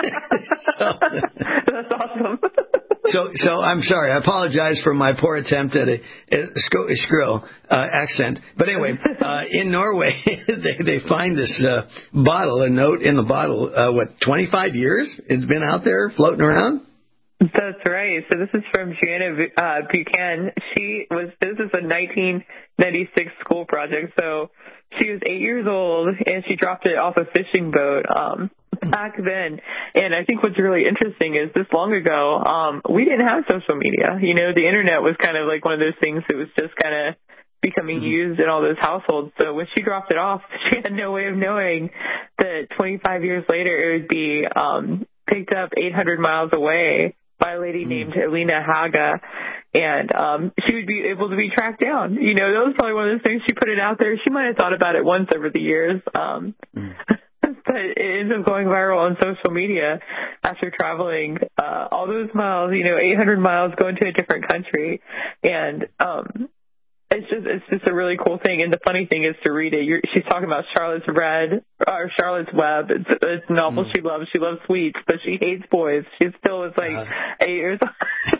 Speaker 13: so,
Speaker 25: That's awesome.
Speaker 13: so so I'm sorry. I apologize for my poor attempt at a, a Scottish girl uh, accent. But anyway, uh, in Norway, they, they find this uh, bottle, a note in the bottle. Uh, what, twenty-five years? It's been out there floating around?
Speaker 25: That's right. So this is from Joanna uh, Buchanan. She was, this is a nineteen ninety-six school project. So she was eight years old, and she dropped it off a fishing boat um, back then. And I think what's really interesting is this long ago, um, we didn't have social media. You know, the internet was kind of like one of those things that was just kind of becoming used in all those households. So when she dropped it off, she had no way of knowing that twenty-five years later it would be um, picked up eight hundred miles away by a lady mm. named Elina Haga, and um, she would be able to be tracked down. You know, that was probably one of those things. She put it out there. She might have thought about it once over the years, um, mm. but it ends up going viral on social media after traveling uh, all those miles, you know, eight hundred miles, going to a different country. And um, it's just it's just a really cool thing. And the funny thing is to read it. You're, she's talking about Charlotte's Red, or Charlotte's Web. It's, it's a novel mm. she loves. She loves sweets, but she hates boys. She still is like uh. eight years old.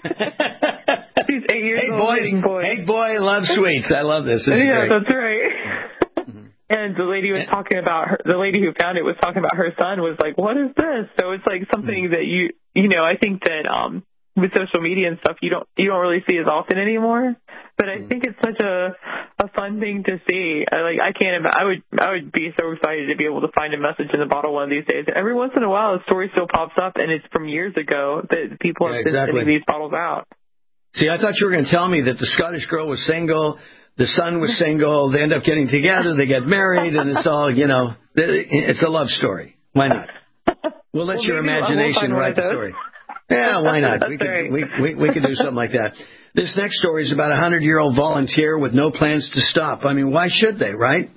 Speaker 25: She's eight years
Speaker 13: hey,
Speaker 25: old.
Speaker 13: Boys, boys. Hey, boy, loves sweets. I love this. This is
Speaker 25: yeah,
Speaker 13: great.
Speaker 25: That's right. Mm-hmm. And the lady was talking about her, the lady who found it was talking about her son was like, what is this? So it's like something mm. that you, you know, I think that, um, with social media and stuff, you don't you don't really see as often anymore. But I think it's such a a fun thing to see. I, like I can't. I would I would be so excited to be able to find a message in the bottle one of these days. Every once in a while, a story still pops up, and it's from years ago that people have
Speaker 13: yeah,
Speaker 25: been
Speaker 13: exactly.
Speaker 25: sending these bottles out.
Speaker 13: See, I thought you were going to tell me that the Scottish girl was single, the son was single, they end up getting together, they get married, and it's all, you know, it's a love story. Why not? We'll let
Speaker 25: well,
Speaker 13: your imagination
Speaker 25: we'll
Speaker 13: write the story. Yeah, why not? We could,
Speaker 25: right.
Speaker 13: we, we, we could do something like that. This next story is about a hundred-year-old volunteer with no plans to stop. I mean, why should they, right?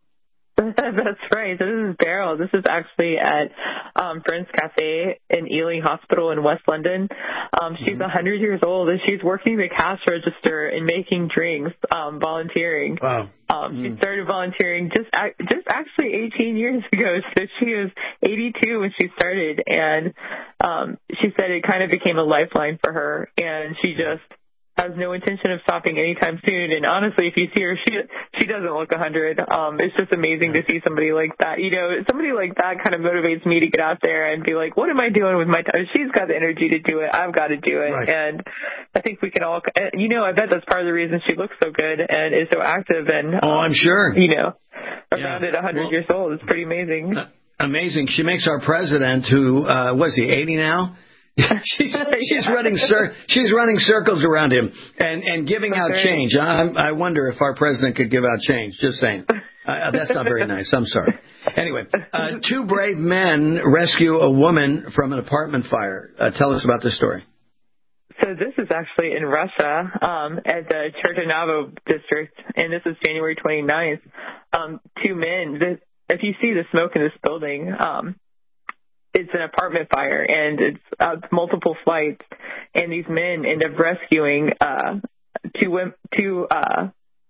Speaker 25: That's right. So this is Beryl. This is actually at um, Friends Cafe in Ealing Hospital in West London. Um, she's mm-hmm. one hundred years old, and she's working the cash register and making drinks, um, volunteering. Wow. Um, mm. She started volunteering just just actually eighteen years ago. So she was eighty-two when she started, and um, she said it kind of became a lifeline for her, and she just has no intention of stopping anytime soon. And honestly, if you see her, she she doesn't look one hundred. Um, it's just amazing to see somebody like that. You know, somebody like that kind of motivates me to get out there and be like, what am I doing with my time? She's got the energy to do it. I've got to do it. Right. And I think we can all, you know, I bet that's part of the reason she looks so good and is so active. And
Speaker 13: oh, I'm sure.
Speaker 25: You know, around
Speaker 13: yeah.
Speaker 25: at one hundred
Speaker 13: well,
Speaker 25: years old. It's pretty amazing.
Speaker 13: Uh, amazing. She makes our president, who, uh, was he, eighty now? she's she's yeah. running cir- she's running circles around him and and giving out
Speaker 25: right.
Speaker 13: change. I I wonder if our president could give out change. Just saying. Uh, that's not very nice. I'm sorry. Anyway, uh, two brave men rescue a woman from an apartment fire. Uh, tell us about this story.
Speaker 25: So this is actually in Russia um, at the Chertonavo district, and this is January twenty-ninth. Um, two men. This, if you see the smoke in this building. Um, It's an apartment fire, and it's uh, multiple flights, and these men end up rescuing uh, two, two uh,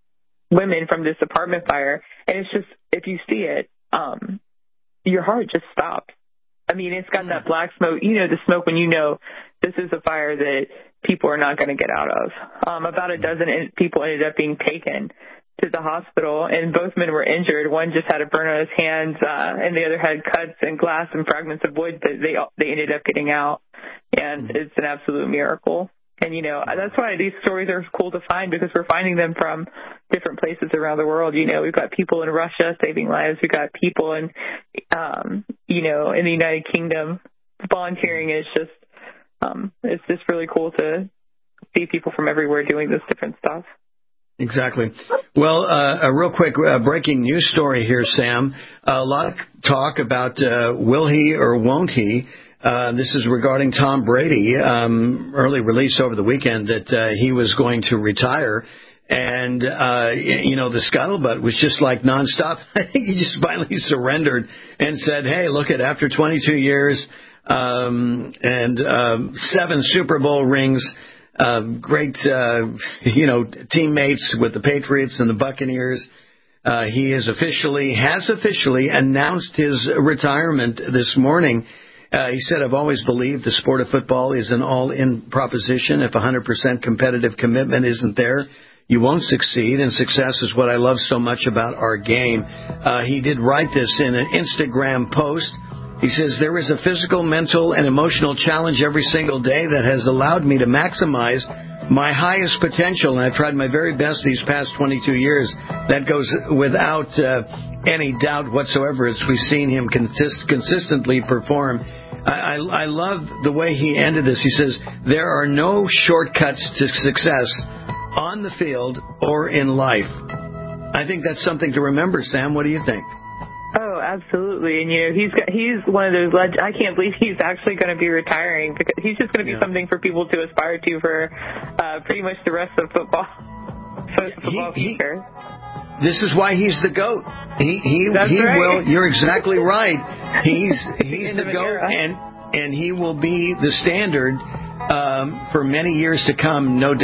Speaker 25: women from this apartment fire. And it's just, if you see it, um, your heart just stops. I mean, it's got that black smoke, you know, the smoke when you know this is a fire that people are not going to get out of. Um, about a dozen people ended up being taken to the hospital, and both men were injured. One just had a burn on his hands, uh, and the other had cuts and glass and fragments of wood, but they they ended up getting out, and mm-hmm. it's an absolute miracle. And, you know, that's why these stories are cool to find, because we're finding them from different places around the world. You know, we've got people in Russia saving lives. We've got people in, um, you know, in the United Kingdom volunteering. It's just, um, it's just really cool to see people from everywhere doing this different stuff.
Speaker 13: Exactly. Well, uh, a real quick uh, breaking news story here, Sam. A lot of talk about uh, will he or won't he. Uh, this is regarding Tom Brady. Um, early release over the weekend that uh, he was going to retire. And, uh, you know, the scuttlebutt was just like nonstop. I think he just finally surrendered and said, hey, look at after twenty-two years um, and um, seven Super Bowl rings, Uh, great, uh, you know, teammates with the Patriots and the Buccaneers. Uh, he is officially, has officially announced his retirement this morning. Uh, he said, I've always believed the sport of football is an all-in proposition. If one hundred percent competitive commitment isn't there, you won't succeed, and success is what I love so much about our game. Uh, he did write this in an Instagram post. He says, there is a physical, mental, and emotional challenge every single day that has allowed me to maximize my highest potential, and I've tried my very best these past twenty-two years. That goes without uh, any doubt whatsoever, as we've seen him consist- consistently perform. I, I, I love the way he ended this. He says, there are no shortcuts to success on the field or in life. I think that's something to remember, Sam. What do you think?
Speaker 25: Oh, absolutely. And, you know, he's got, he's one of those leg- I can't believe he's actually going to be retiring, because he's just going to be yeah. something for people to aspire to for uh, pretty much the rest of football. football
Speaker 13: he,
Speaker 25: future.
Speaker 13: He, this is why he's the GOAT. He he
Speaker 25: That's
Speaker 13: he
Speaker 25: right.
Speaker 13: will. You're exactly right. He's he's the, the GOAT, era. and and he will be the standard um, for many years to come, no doubt.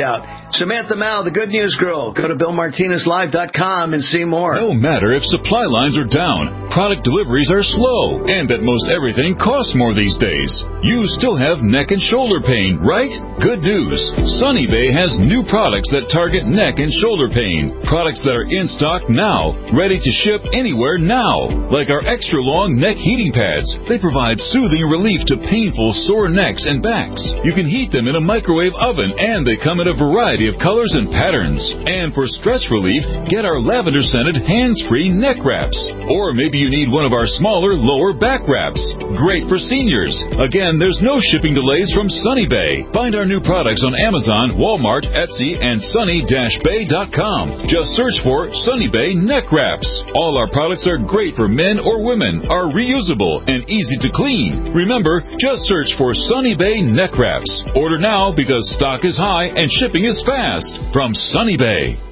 Speaker 13: Samantha Mao, the Good News Girl. Go to bill martinez live dot com and see more.
Speaker 5: No matter if supply lines are down, product deliveries are slow, and that most everything costs more these days, you still have neck and shoulder pain, right? Good news. Sunny Bay has new products that target neck and shoulder pain. Products that are in stock now, ready to ship anywhere now. Like our extra long neck heating pads. They provide soothing relief to painful sore necks and backs. You can heat them in a microwave oven, and they come in a variety of colors and patterns. And for stress relief, get our lavender scented hands-free neck wraps. Or maybe you need one of our smaller lower back wraps. Great for seniors. Again, there's no shipping delays from Sunny Bay. Find our new products on Amazon, Walmart, Etsy, and sunny dash bay dot com. Just search for Sunny Bay neck wraps. All our products are great for men or women, are reusable and easy to clean. Remember, just search for Sunny Bay neck wraps. Order now because stock is high and shipping is fast from Sunny Bay.